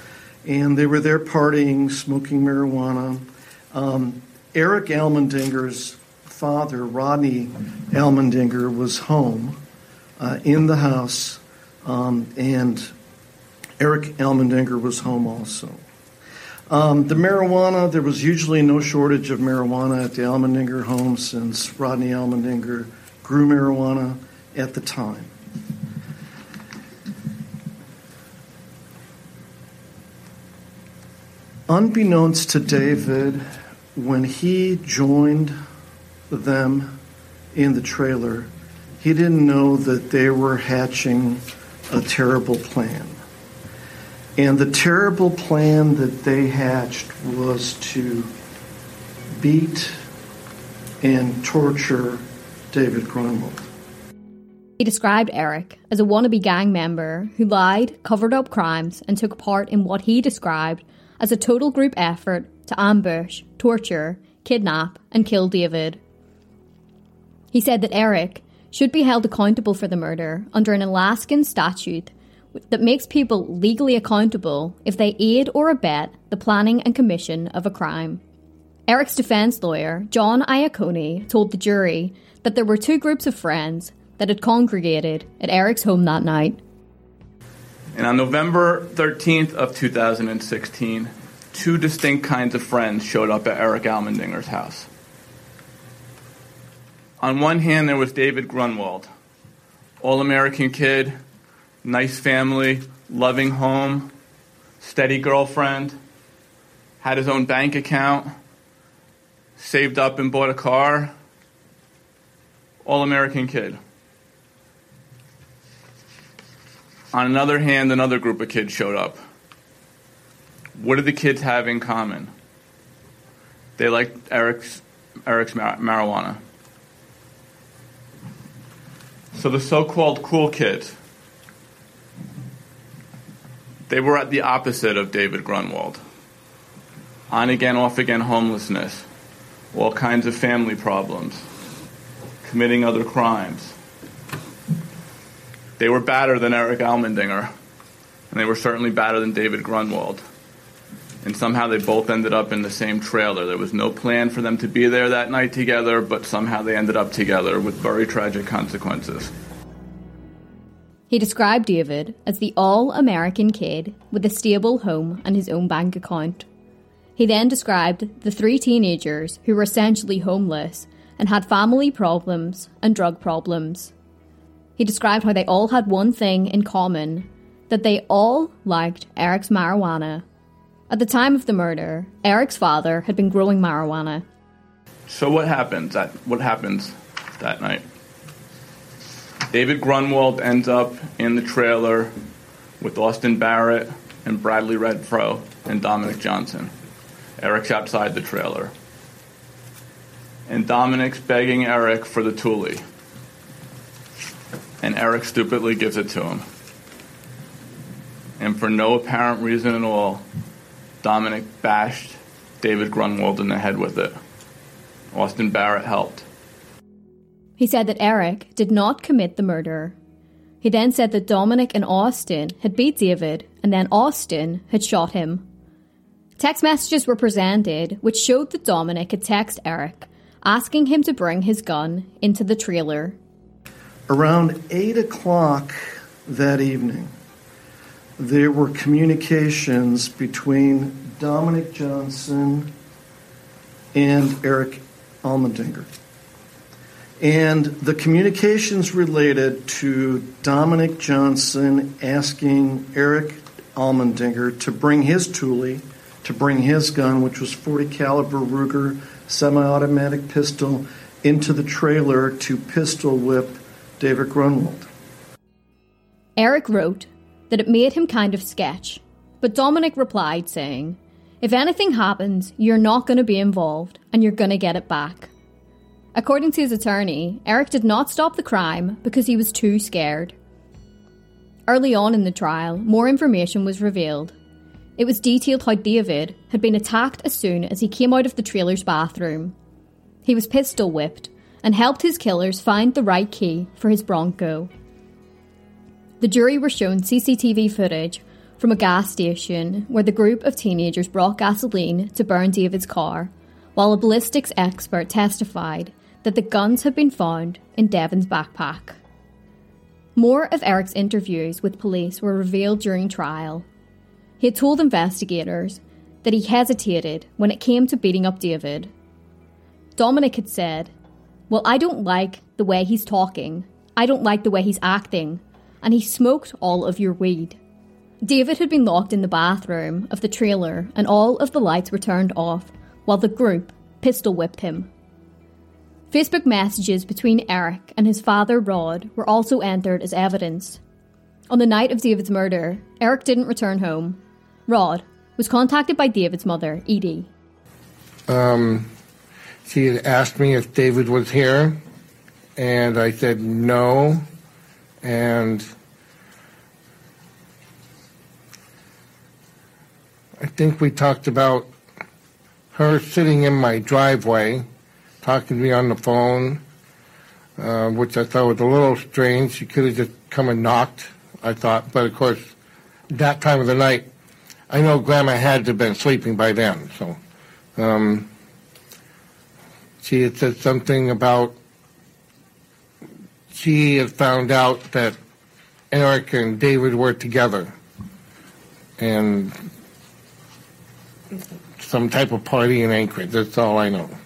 and they were there partying, smoking marijuana. Eric Allmendinger's father, Rodney Allmendinger, was home in the house, and Eric Allmendinger was home also. The marijuana, there was usually no shortage of marijuana at the Allmendinger home since Rodney Allmendinger grew marijuana at the time. Unbeknownst to David, when he joined them in the trailer, he didn't know that they were hatching a terrible plan. And the terrible plan that they hatched was to beat and torture David Grunwald. He described Eric as a wannabe gang member who lied, covered up crimes, and took part in what he described as a total group effort to ambush, torture, kidnap, and kill David. He said that Eric should be held accountable for the murder under an Alaskan statute that makes people legally accountable if they aid or abet the planning and commission of a crime. Eric's defence lawyer, John Iacone, told the jury that there were two groups of friends that had congregated at Eric's home that night. And on November 13th of 2016, two distinct kinds of friends showed up at Eric Allmendinger's house. On one hand, there was David Grunwald, all-American kid, nice family, loving home, steady girlfriend, had his own bank account, saved up and bought a car, all-American kid. On another hand, another group of kids showed up. What did the kids have in common? They liked Eric's marijuana. So the so-called cool kids, they were at the opposite of David Grunwald. On again, off again homelessness, all kinds of family problems, committing other crimes. They were badder than Eric Allmendinger, and they were certainly badder than David Grunwald. And somehow they both ended up in the same trailer. There was no plan for them to be there that night together, but somehow they ended up together with very tragic consequences. He described David as the all-American kid with a stable home and his own bank account. He then described the three teenagers who were essentially homeless and had family problems and drug problems. He described how they all had one thing in common, that they all liked Eric's marijuana. At the time of the murder, Eric's father had been growing marijuana. So what happens that night? David Grunwald ends up in the trailer with Austin Barrett and Bradley Renfro and Dominic Johnson. Eric's outside the trailer. And Dominic's begging Eric for the toolie. And Eric stupidly gives it to him. And for no apparent reason at all, Dominic bashed David Grunwald in the head with it. Austin Barrett helped. He said that Eric did not commit the murder. He then said that Dominic and Austin had beat David, and then Austin had shot him. Text messages were presented which showed that Dominic had texted Eric, asking him to bring his gun into the trailer. Around 8 o'clock that evening, there were communications between Dominic Johnson and Eric Allmendinger. And the communications related to Dominic Johnson asking Eric Allmendinger to bring his toolie, to bring his gun, which was .40 caliber Ruger semi-automatic pistol, into the trailer to pistol whip David Grunwald. Eric wrote that it made him kind of sketch, but Dominic replied saying, "If anything happens, you're not going to be involved and you're going to get it back." According to his attorney, Eric did not stop the crime because he was too scared. Early on in the trial, more information was revealed. It was detailed how David had been attacked as soon as he came out of the trailer's bathroom. He was pistol whipped and helped his killers find the right key for his Bronco. The jury were shown CCTV footage from a gas station where the group of teenagers brought gasoline to burn David's car, while a ballistics expert testified that the guns had been found in Devon's backpack. More of Eric's interviews with police were revealed during trial. He had told investigators that he hesitated when it came to beating up David. Dominic had said, "Well, I don't like the way he's talking. I don't like the way he's acting. And he smoked all of your weed." David had been locked in the bathroom of the trailer and all of the lights were turned off while the group pistol whipped him. Facebook messages between Eric and his father Rod were also entered as evidence. On the night of David's murder, Eric didn't return home. Rod was contacted by David's mother, Edie. She had asked me if David was here, and I said no, and I think we talked about her sitting in my driveway, talking to me on the phone, which I thought was a little strange. She could have just come and knocked, I thought. But, of course, that time of the night, I know Grandma had to have been sleeping by then. So she had said something about she had found out that Eric and David were together. And some type of party in Anchorage. That's all I know.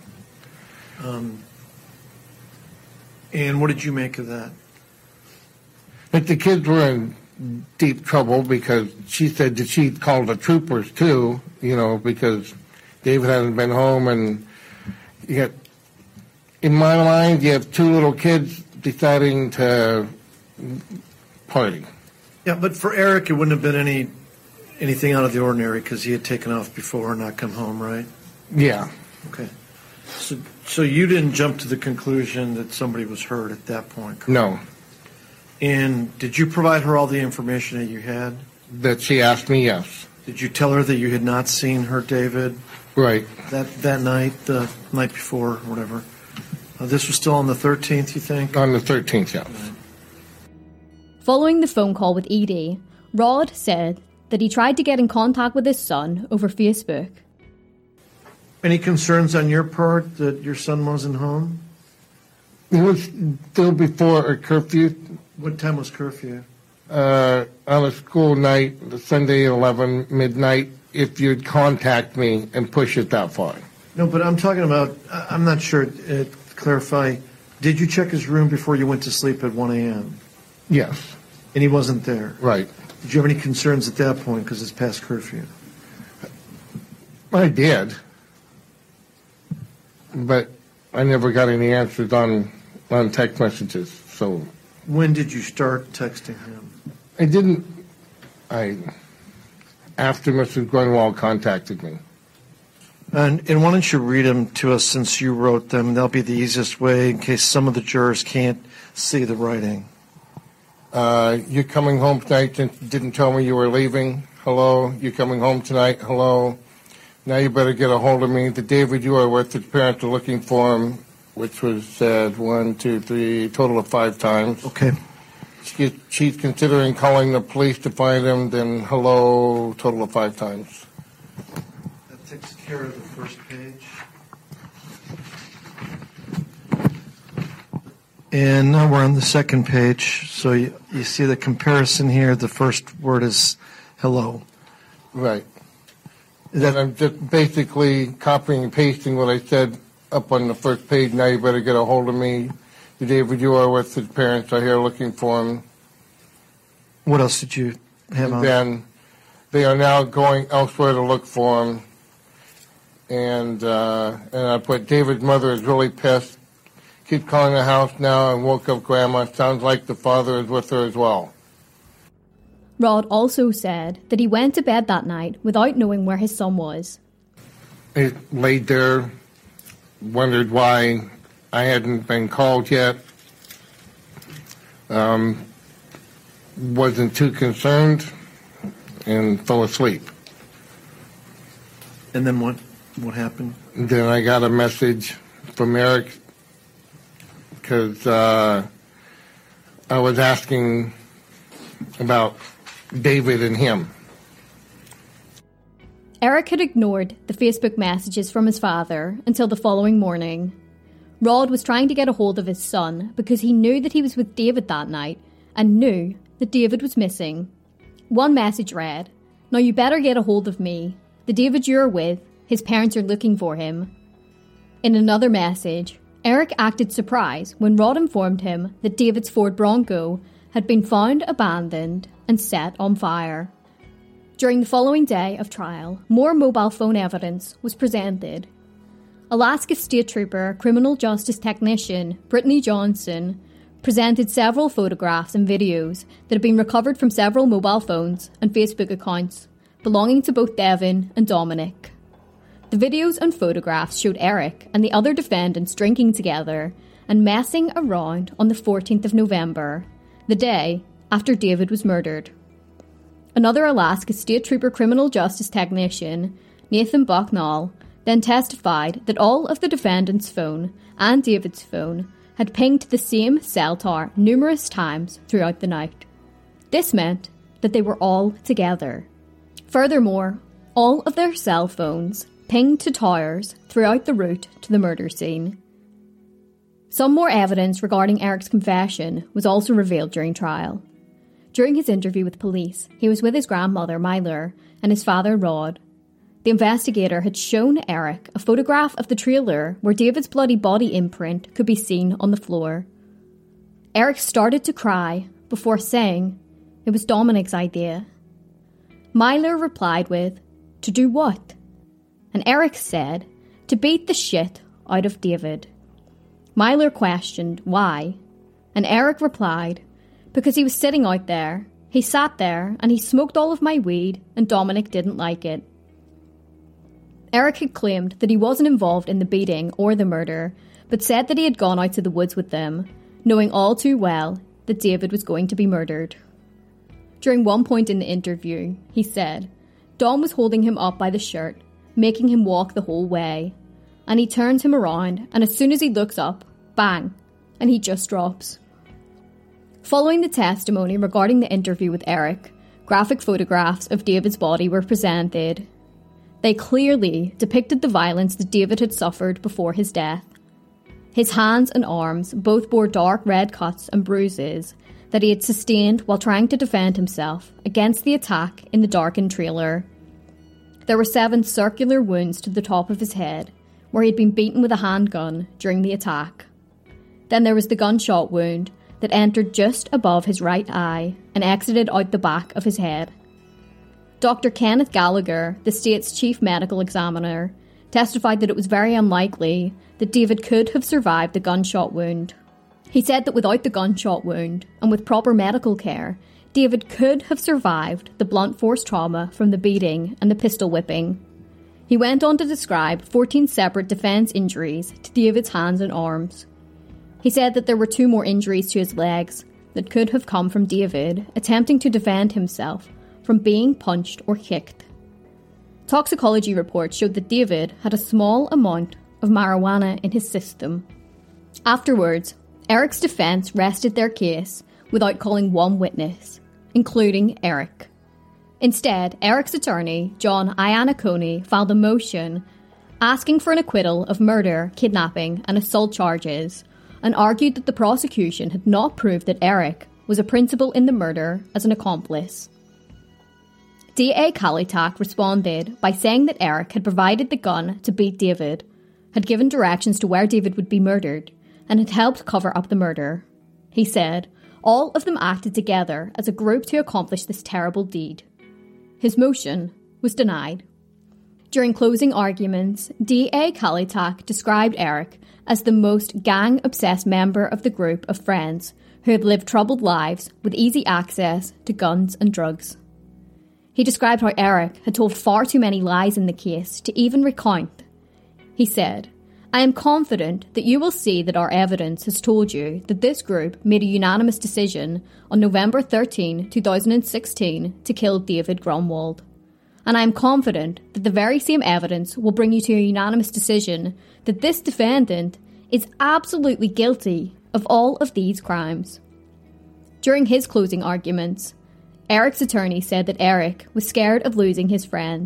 And what did you make of that? But the kids were in deep trouble because she said that she called the troopers too, because David hadn't been home, and yet in my mind you have two little kids deciding to party. Yeah, but for Eric it wouldn't have been anything out of the ordinary because he had taken off before and not come home, right? Yeah. Okay. So you didn't jump to the conclusion that somebody was hurt at that point, correct? No. And did you provide her all the information that you had? That she asked me, yes. Did you tell her that you had not seen her, David? Right. That night, the night before, or whatever. This was still on the 13th, you think? On the 13th, yeah. Right. Following the phone call with Edie, Rod said that he tried to get in contact with his son over Facebook. Any concerns on your part that your son wasn't home? It was still before a curfew. What time was curfew? On a school night, Sunday at 11, midnight, if you'd contact me and push it that far. No, but I'm talking about, I'm not sure, clarify, did you check his room before you went to sleep at 1 a.m.? Yes. And he wasn't there? Right. Did you have any concerns at that point because it's past curfew? I did. But I never got any answers on text messages, so. When did you start texting him? After Mrs. Grunwald contacted me. And why don't you read them to us since you wrote them? That'll be the easiest way in case some of the jurors can't see the writing. You're coming home tonight and didn't tell me you were leaving. Hello. You're coming home tonight. Hello. Now you better get a hold of me. The David you are with, his parents are looking for him, which was said 1, 2, 3, total of 5 times. Okay. She's considering calling the police to find him, then hello, total of 5 times. That takes care of the first page. And now we're on the second page. So you see the comparison here. The first word is hello. Right. And I'm just basically copying and pasting what I said up on the first page. Now you better get a hold of me. The David you are with, his parents are here looking for him. What else did you have on? Then they are now going elsewhere to look for him. And I put David's mother is really pissed. Keep calling the house now and woke up Grandma. Sounds like the father is with her as well. Rod also said that he went to bed that night without knowing where his son was. He laid there, wondered why I hadn't been called yet. Wasn't too concerned and fell asleep. And then what happened? Then I got a message from Eric because I was asking about David and him. Eric had ignored the Facebook messages from his father until the following morning. Rod was trying to get a hold of his son because he knew that he was with David that night and knew that David was missing. One message read, "Now you better get a hold of me. The David you're with, his parents are looking for him." In another message, Eric acted surprised when Rod informed him that David's Ford Bronco had been found abandoned and set on fire. During the following day of trial, more mobile phone evidence was presented. Alaska State Trooper Criminal Justice Technician Brittany Johnson presented several photographs and videos that had been recovered from several mobile phones and Facebook accounts belonging to both Devin and Dominic. The videos and photographs showed Eric and the other defendants drinking together and messing around on the 14th of November, the day after David was murdered. Another Alaska State Trooper Criminal Justice Technician, Nathan Bucknall, then testified that all of the defendants' phone and David's phone had pinged the same cell tower numerous times throughout the night. This meant that they were all together. Furthermore, all of their cell phones pinged to towers throughout the route to the murder scene. Some more evidence regarding Eric's confession was also revealed during trial. During his interview with police, he was with his grandmother, Myler, and his father, Rod. The investigator had shown Eric a photograph of the trailer where David's bloody body imprint could be seen on the floor. Eric started to cry before saying it was Dominic's idea. Myler replied with, "To do what?" And Eric said, "To beat the shit out of David." Myler questioned why, and Eric replied, "Because he was sitting out there. He sat there and he smoked all of my weed and Dominic didn't like it." Eric had claimed that he wasn't involved in the beating or the murder, but said that he had gone out to the woods with them, knowing all too well that David was going to be murdered. During one point in the interview, he said, Dom was holding him up by the shirt, making him walk the whole way, and he turns him around, and as soon as he looks up, bang, and he just drops. Following the testimony regarding the interview with Eric, graphic photographs of David's body were presented. They clearly depicted the violence that David had suffered before his death. His hands and arms both bore dark red cuts and bruises that he had sustained while trying to defend himself against the attack in the darkened trailer. There were 7 circular wounds to the top of his head, where he had been beaten with a handgun during the attack. Then there was the gunshot wound that entered just above his right eye and exited out the back of his head. Dr. Kenneth Gallagher, the state's chief medical examiner, testified that it was very unlikely that David could have survived the gunshot wound. He said that without the gunshot wound and with proper medical care, David could have survived the blunt force trauma from the beating and the pistol whipping. He went on to describe 14 separate defence injuries to David's hands and arms. He said that there were 2 more injuries to his legs that could have come from David attempting to defend himself from being punched or kicked. Toxicology reports showed that David had a small amount of marijuana in his system. Afterwards, Eric's defence rested their case without calling one witness, including Eric. Instead, Eric's attorney, John Iannacone, filed a motion asking for an acquittal of murder, kidnapping and assault charges, and argued that the prosecution had not proved that Eric was a principal in the murder as an accomplice. DA Kalitak responded by saying that Eric had provided the gun to beat David, had given directions to where David would be murdered, and had helped cover up the murder. He said, all of them acted together as a group to accomplish this terrible deed. His motion was denied. During closing arguments, DA Kalitak described Eric as the most gang-obsessed member of the group of friends who had lived troubled lives with easy access to guns and drugs. He described how Eric had told far too many lies in the case to even recount. He said, I am confident that you will see that our evidence has told you that this group made a unanimous decision on November 13, 2016 to kill David Grunwald. And I am confident that the very same evidence will bring you to a unanimous decision that this defendant is absolutely guilty of all of these crimes. During his closing arguments, Eric's attorney said that Eric was scared of losing his friends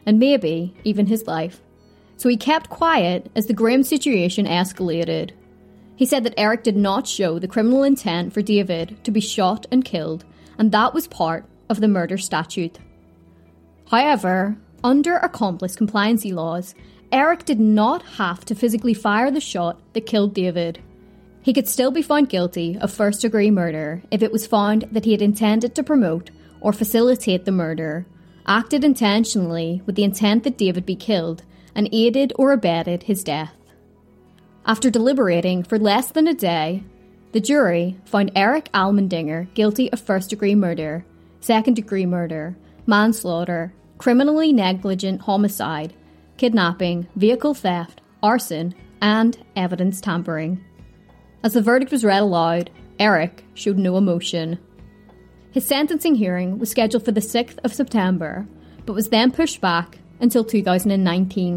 and maybe even his life. So he kept quiet as the grim situation escalated. He said that Eric did not show the criminal intent for David to be shot and killed, and that was part of the murder statute. However, under accomplice compliancy laws, Eric did not have to physically fire the shot that killed David. He could still be found guilty of first-degree murder if it was found that he had intended to promote or facilitate the murder, acted intentionally with the intent that David be killed, and aided or abetted his death. After deliberating for less than a day, the jury found Eric Allmendinger guilty of first-degree murder, second-degree murder, manslaughter, criminally negligent homicide, kidnapping, vehicle theft, arson, and evidence tampering. As the verdict was read aloud, Eric showed no emotion. His sentencing hearing was scheduled for the 6th of September, but was then pushed back until 2019.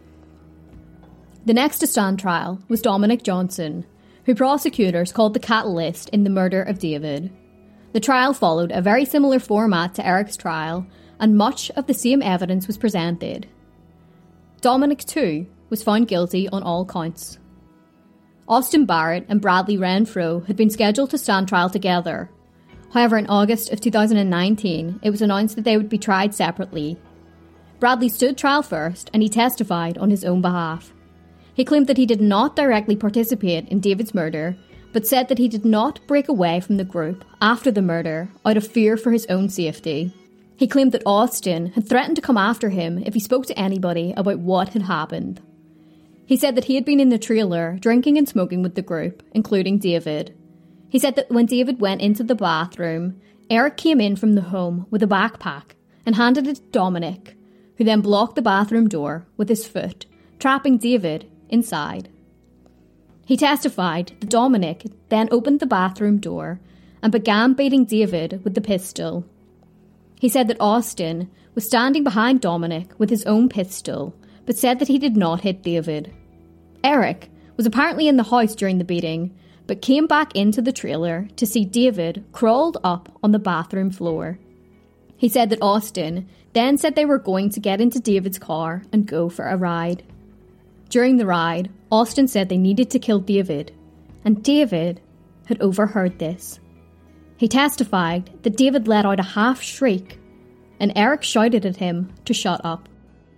The next to stand trial was Dominic Johnson, who prosecutors called the catalyst in the murder of David. The trial followed a very similar format to Eric's trial, and much of the same evidence was presented. Dominic, too, was found guilty on all counts. Austin Barrett and Bradley Renfro had been scheduled to stand trial together. However, in August of 2019, it was announced that they would be tried separately. Bradley stood trial first, and he testified on his own behalf. He claimed that he did not directly participate in David's murder, but said that he did not break away from the group after the murder out of fear for his own safety. He claimed that Austin had threatened to come after him if he spoke to anybody about what had happened. He said that he had been in the trailer drinking and smoking with the group, including David. He said that when David went into the bathroom, Eric came in from the home with a backpack and handed it to Dominic, who then blocked the bathroom door with his foot, trapping David inside. He testified that Dominic then opened the bathroom door and began beating David with the pistol. He said that Austin was standing behind Dominic with his own pistol, but said that he did not hit David. Eric was apparently in the house during the beating, but came back into the trailer to see David crawled up on the bathroom floor. He said that Austin then said they were going to get into David's car and go for a ride. During the ride, Austin said they needed to kill David, and David had overheard this. He testified that David let out a half shriek, and Eric shouted at him to shut up.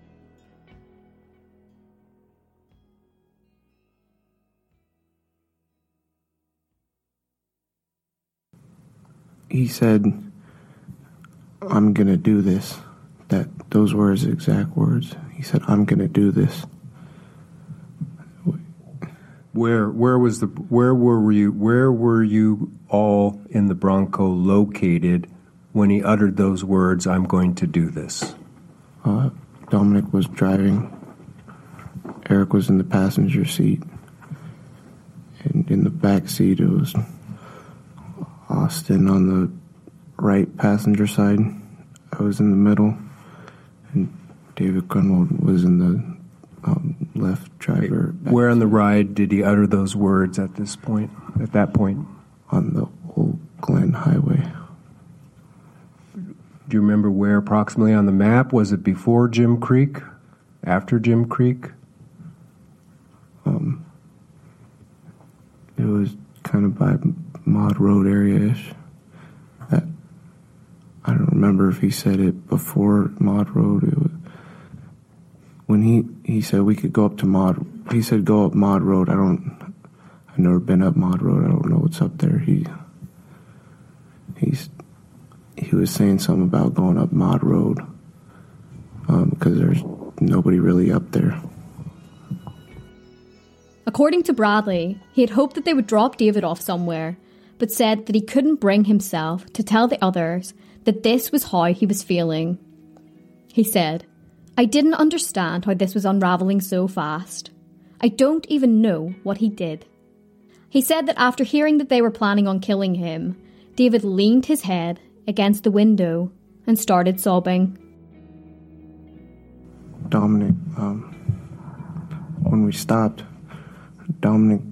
He said, "I'm gonna do this." Those were his exact words. He said, "I'm gonna do this." Where were you all in the Bronco located when he uttered those words, "I'm going to do this"? Dominic was driving. Eric was in the passenger seat. And in the back seat, it was Austin on the right passenger side. I was in the middle. And David Grunwald was in the left driver. Where on the ride did he utter those words at that point? On the Old Glen Highway. Do you remember where approximately on the map? Was it before Jim Creek? After Jim Creek? It was kind of by Maud Road area-ish. I don't remember if he said it before Maud Road. It was, when he said we could go up to Maud, he said go up Maud Road. I've never been up Maud Road. I don't know what's up there. He was saying something about going up Maud Road because there's nobody really up there. According to Bradley, he had hoped that they would drop David off somewhere, but said that he couldn't bring himself to tell the others that this was how he was feeling. He said, "I didn't understand how this was unravelling so fast. I don't even know what he did." He said that after hearing that they were planning on killing him, David leaned his head against the window and started sobbing. Dominic, when we stopped, Dominic,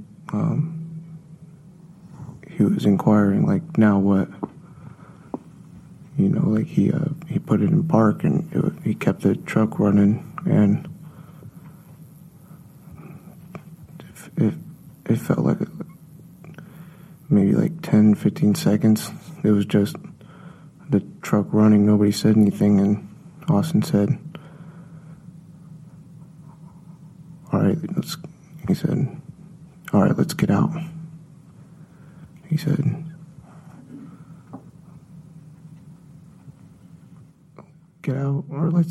he was inquiring, like, now what? like he put it in park, and he kept the truck running, and it felt like maybe like 10, 15 seconds. It was just the truck running. Nobody said anything, and Austin said, "All right, he said, "All right, let's get out." He said, "Get out, or let's..."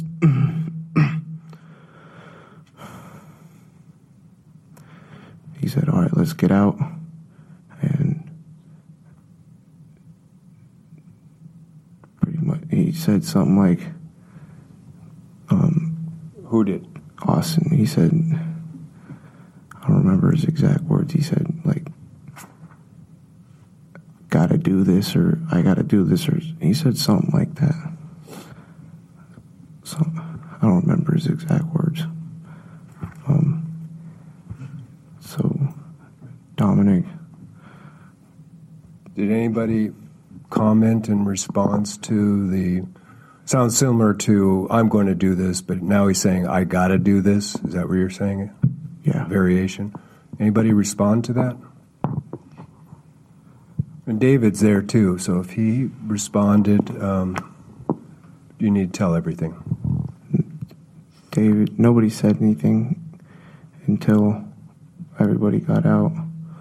He said, "All right, let's get out." And pretty much he said something like, Who did? Austin. He said, I don't remember his exact words. He said, like, "Gotta do this," or "I gotta do this," or he said something like that. So I don't remember his exact words. So Dominic. Did anybody comment in response to the... Sounds similar to, "I'm going to do this," but now he's saying, "I gotta do this." Is that what you're saying? Yeah. Variation. Anybody respond to that? And David's there too, so if he responded, you need to tell everything. David, nobody said anything until everybody got out.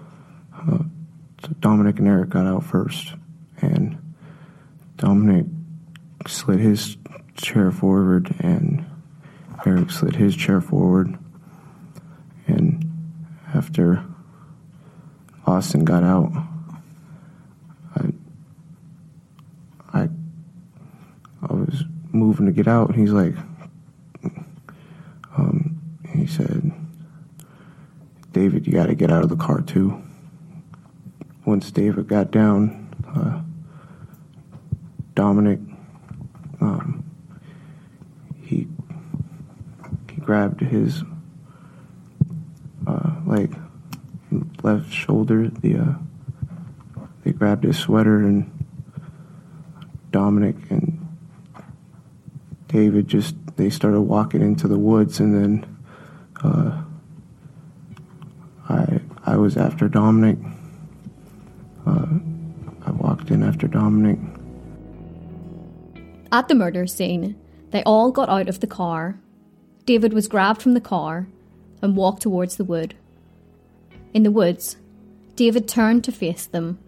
So Dominic and Eric got out first, and Dominic slid his chair forward, and Eric slid his chair forward. And after Austin got out, I was moving to get out, and he's like, he said, "David, you got to get out of the car too." Once David got down, Dominic, he grabbed his left shoulder. They grabbed his sweater, and Dominic and David they started walking into the woods, and then I was after Dominic. I walked in after Dominic. At the murder scene, they all got out of the car. David was grabbed from the car and walked towards the wood. In the woods, David turned to face them.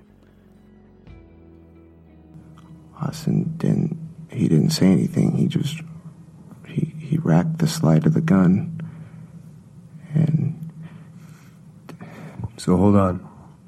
Austin didn't say anything. He racked the slide of the gun, and so hold on.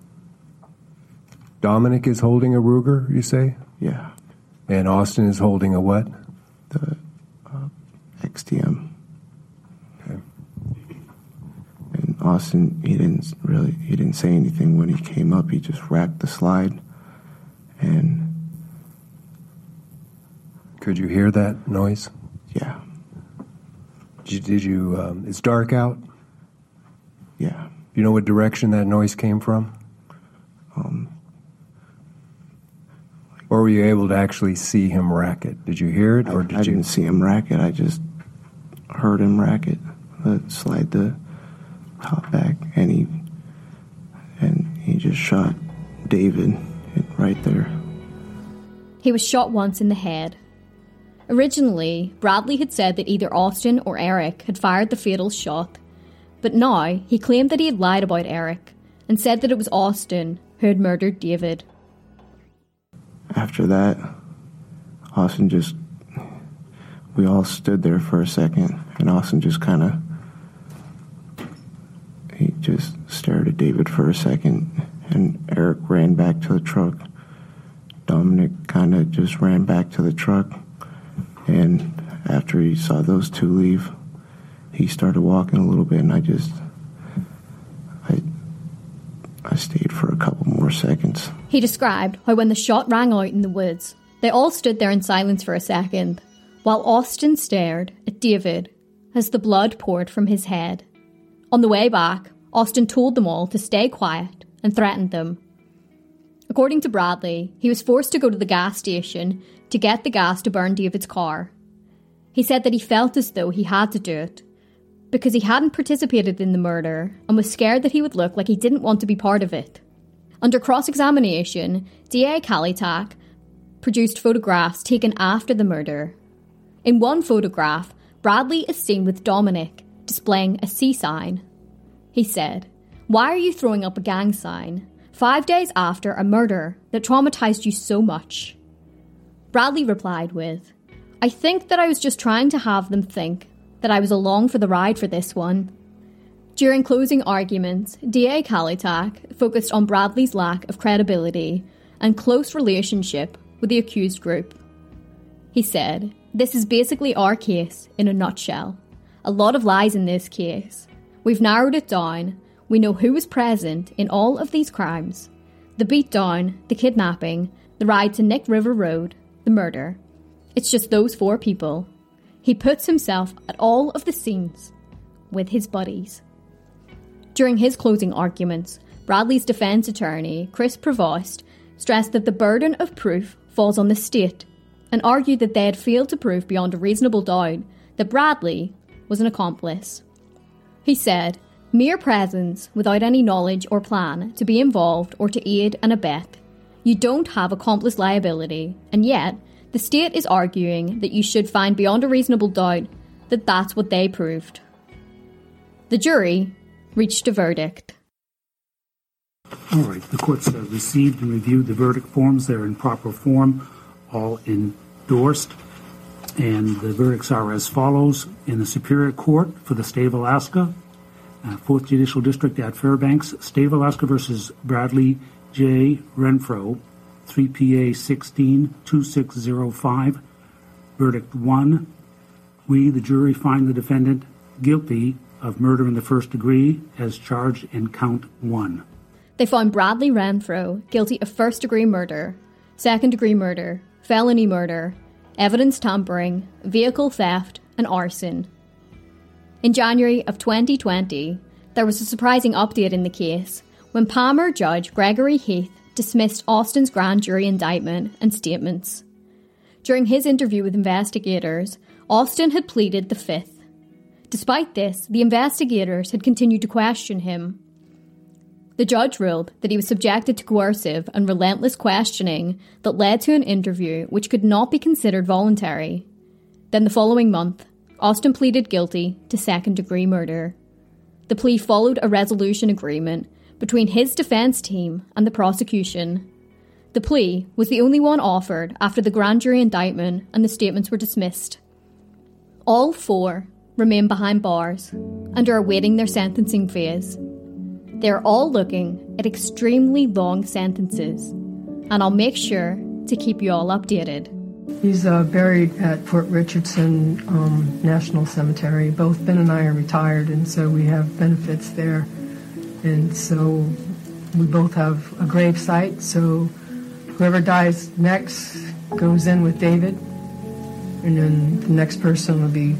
Dominic is holding a Ruger, you say? Yeah. And Austin is holding a what? The XTM. Okay. And Austin, he didn't say anything when he came up. He just racked the slide, and could you hear that noise? Yeah. Did you it's dark out? Yeah. You know what direction that noise came from? Or were you able to actually see him rack it? Did you hear it, or I didn't see him rack it. I just heard him rack it. Slide the top back, and he just shot David right there. He was shot once in the head. Originally, Bradley had said that either Austin or Eric had fired the fatal shot, but now he claimed that he had lied about Eric and said that it was Austin who had murdered David. After that, Austin we all stood there for a second, and Austin he just stared at David for a second, and Eric ran back to the truck. Dominic kind of just ran back to the truck, and after he saw those two leave, he started walking a little bit, and I stayed for a couple more seconds. He described how when the shot rang out in the woods, they all stood there in silence for a second, while Austin stared at David as the blood poured from his head. On the way back, Austin told them all to stay quiet and threatened them. According to Bradley, he was forced to go to the gas station to get the gas to burn David's car. He said that he felt as though he had to do it because he hadn't participated in the murder and was scared that he would look like he didn't want to be part of it. Under cross-examination, DA Kalitak produced photographs taken after the murder. In one photograph, Bradley is seen with Dominic displaying a C sign. He said, "Why are you throwing up a gang sign 5 days after a murder that traumatized you so much?" Bradley replied with, "I think that I was just trying to have them think that I was along for the ride for this one." During closing arguments, DA Kalitak focused on Bradley's lack of credibility and close relationship with the accused group. He said, "This is basically our case in a nutshell. A lot of lies in this case. We've narrowed it down. We know who was present in all of these crimes. The beatdown, the kidnapping, the ride to Nick River Road, the murder. It's just those 4 people. He puts himself at all of the scenes with his buddies." During his closing arguments, Bradley's defence attorney, Chris Provost, stressed that the burden of proof falls on the state and argued that they had failed to prove beyond a reasonable doubt that Bradley was an accomplice. He said, "Mere presence without any knowledge or plan to be involved or to aid and abet. You don't have accomplice liability, and yet the state is arguing that you should find beyond a reasonable doubt that that's what they proved." The jury reached a verdict. All right, the court's received and reviewed the verdict forms. They're in proper form, all endorsed. And the verdicts are as follows. In the Superior Court for the State of Alaska, 4th Judicial District at Fairbanks, State of Alaska versus Bradley J. Renfro, 3PA 16-2605. Verdict 1. We, the jury, find the defendant guilty of murder in the first degree as charged in count 1. They found Bradley Renfro guilty of first-degree murder, second-degree murder, felony murder, evidence tampering, vehicle theft, and arson. In January of 2020, there was a surprising update in the case when Palmer Judge Gregory Heath dismissed Austin's grand jury indictment and statements. During his interview with investigators, Austin had pleaded the Fifth. Despite this, the investigators had continued to question him. The judge ruled that he was subjected to coercive and relentless questioning that led to an interview which could not be considered voluntary. Then the following month, Austin pleaded guilty to second-degree murder. The plea followed a resolution agreement between his defence team and the prosecution. The plea was the only one offered after the grand jury indictment and the statements were dismissed. All 4 remain behind bars and are awaiting their sentencing phase. They are all looking at extremely long sentences, and I'll make sure to keep you all updated. He's buried at Fort Richardson National Cemetery. Both Ben and I are retired, and so we have benefits there. And so we both have a grave site, so whoever dies next goes in with David, and then the next person will be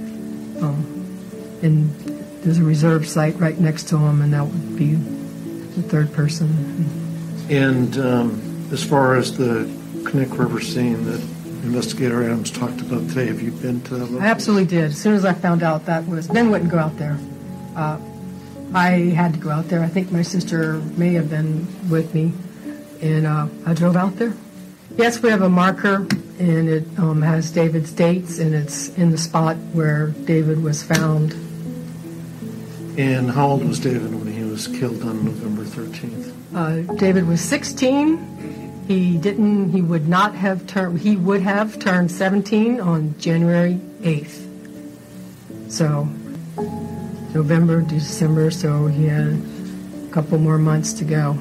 there's a reserve site right next to him, and that would be the third person. And as far as the Knik River scene that Investigator Adams talked about today, have you been to that location? I absolutely did. As soon as I found out that was... Ben wouldn't go out there. I had to go out there. I think my sister may have been with me, and I drove out there. Yes, we have a marker, and it has David's dates, and it's in the spot where David was found. And how old was David when he was killed on November 13th? David was 16. He would have turned 17 on January 8th. So, November, December, so he had a couple more months to go.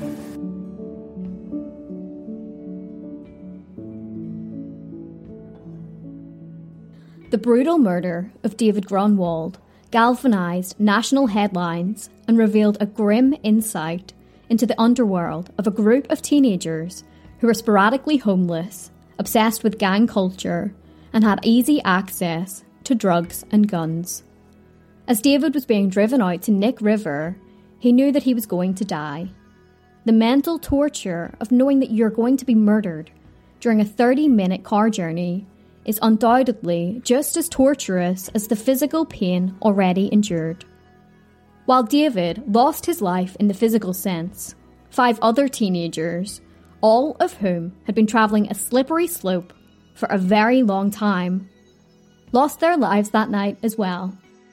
The brutal murder of David Grunwald galvanised national headlines and revealed a grim insight into the underworld of a group of teenagers who were sporadically homeless, obsessed with gang culture, and had easy access to drugs and guns. As David was being driven out to Knik River, he knew that he was going to die. the mental torture of knowing that you're going to be murdered during a 30-minute car journey is undoubtedly just as torturous as the physical pain already endured. While David lost his life in the physical sense, 5 other teenagers, all of whom had been travelling a slippery slope for a very long time, lost their lives that night as well.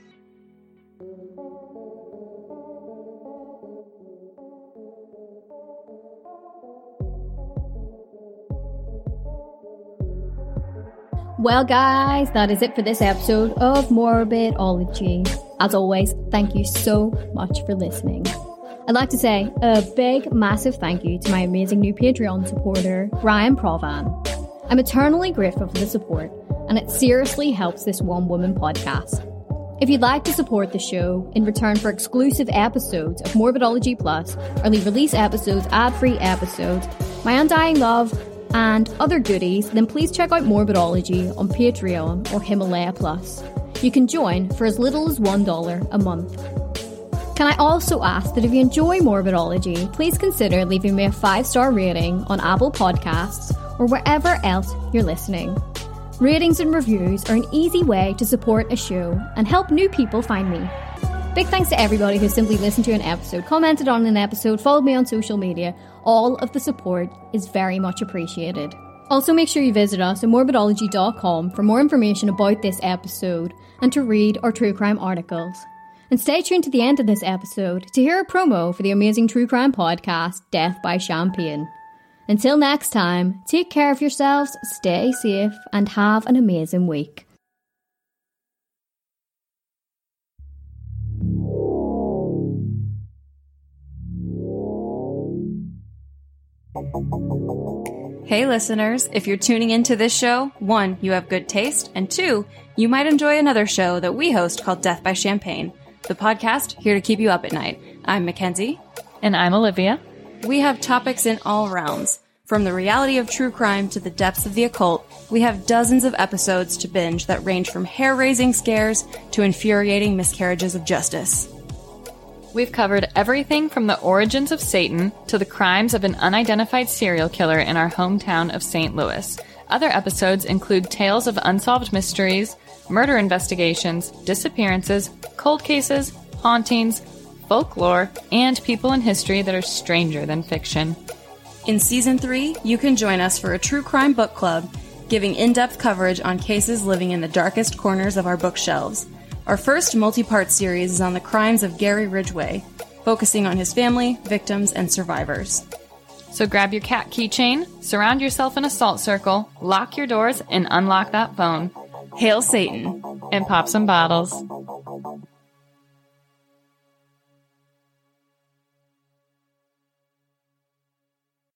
Well guys, that is it for this episode of Morbidology. As always, thank you so much for listening. I'd like to say a big, massive thank you to my amazing new Patreon supporter, Ryan Provan. I'm eternally grateful for the support, and it seriously helps this one-woman podcast. If you'd like to support the show in return for exclusive episodes of Morbidology Plus, early release episodes, ad-free episodes, my undying love, and other goodies, then please check out Morbidology on Patreon or Himalaya Plus. You can join for as little as $1 a month. Can I also ask that if you enjoy Morbidology, please consider leaving me a 5-star rating on Apple Podcasts or wherever else you're listening. Ratings and reviews are an easy way to support a show and help new people find me. Big thanks to everybody who simply listened to an episode, commented on an episode, followed me on social media. All of the support is very much appreciated. Also, make sure you visit us at morbidology.com for more information about this episode and to read our true crime articles. And stay tuned to the end of this episode to hear a promo for the amazing true crime podcast, Death by Champagne. Until next time, take care of yourselves, stay safe, and have an amazing week. Hey listeners, if you're tuning into this show, 1, you have good taste, and 2, you might enjoy another show that we host called Death by Champagne, the podcast here to keep you up at night. I'm Mackenzie. And I'm Olivia. We have topics in all realms. From the reality of true crime to the depths of the occult, we have dozens of episodes to binge that range from hair-raising scares to infuriating miscarriages of justice. We've covered everything from the origins of Satan to the crimes of an unidentified serial killer in our hometown of St. Louis. Other episodes include tales of unsolved mysteries, murder investigations, disappearances, cold cases, hauntings, folklore, and people in history that are stranger than fiction. In Season 3, you can join us for a true crime book club, giving in-depth coverage on cases living in the darkest corners of our bookshelves. Our first multi-part series is on the crimes of Gary Ridgway, focusing on his family, victims, and survivors. So grab your cat keychain, surround yourself in a salt circle, lock your doors, and unlock that phone. Hail Satan! And pop some bottles.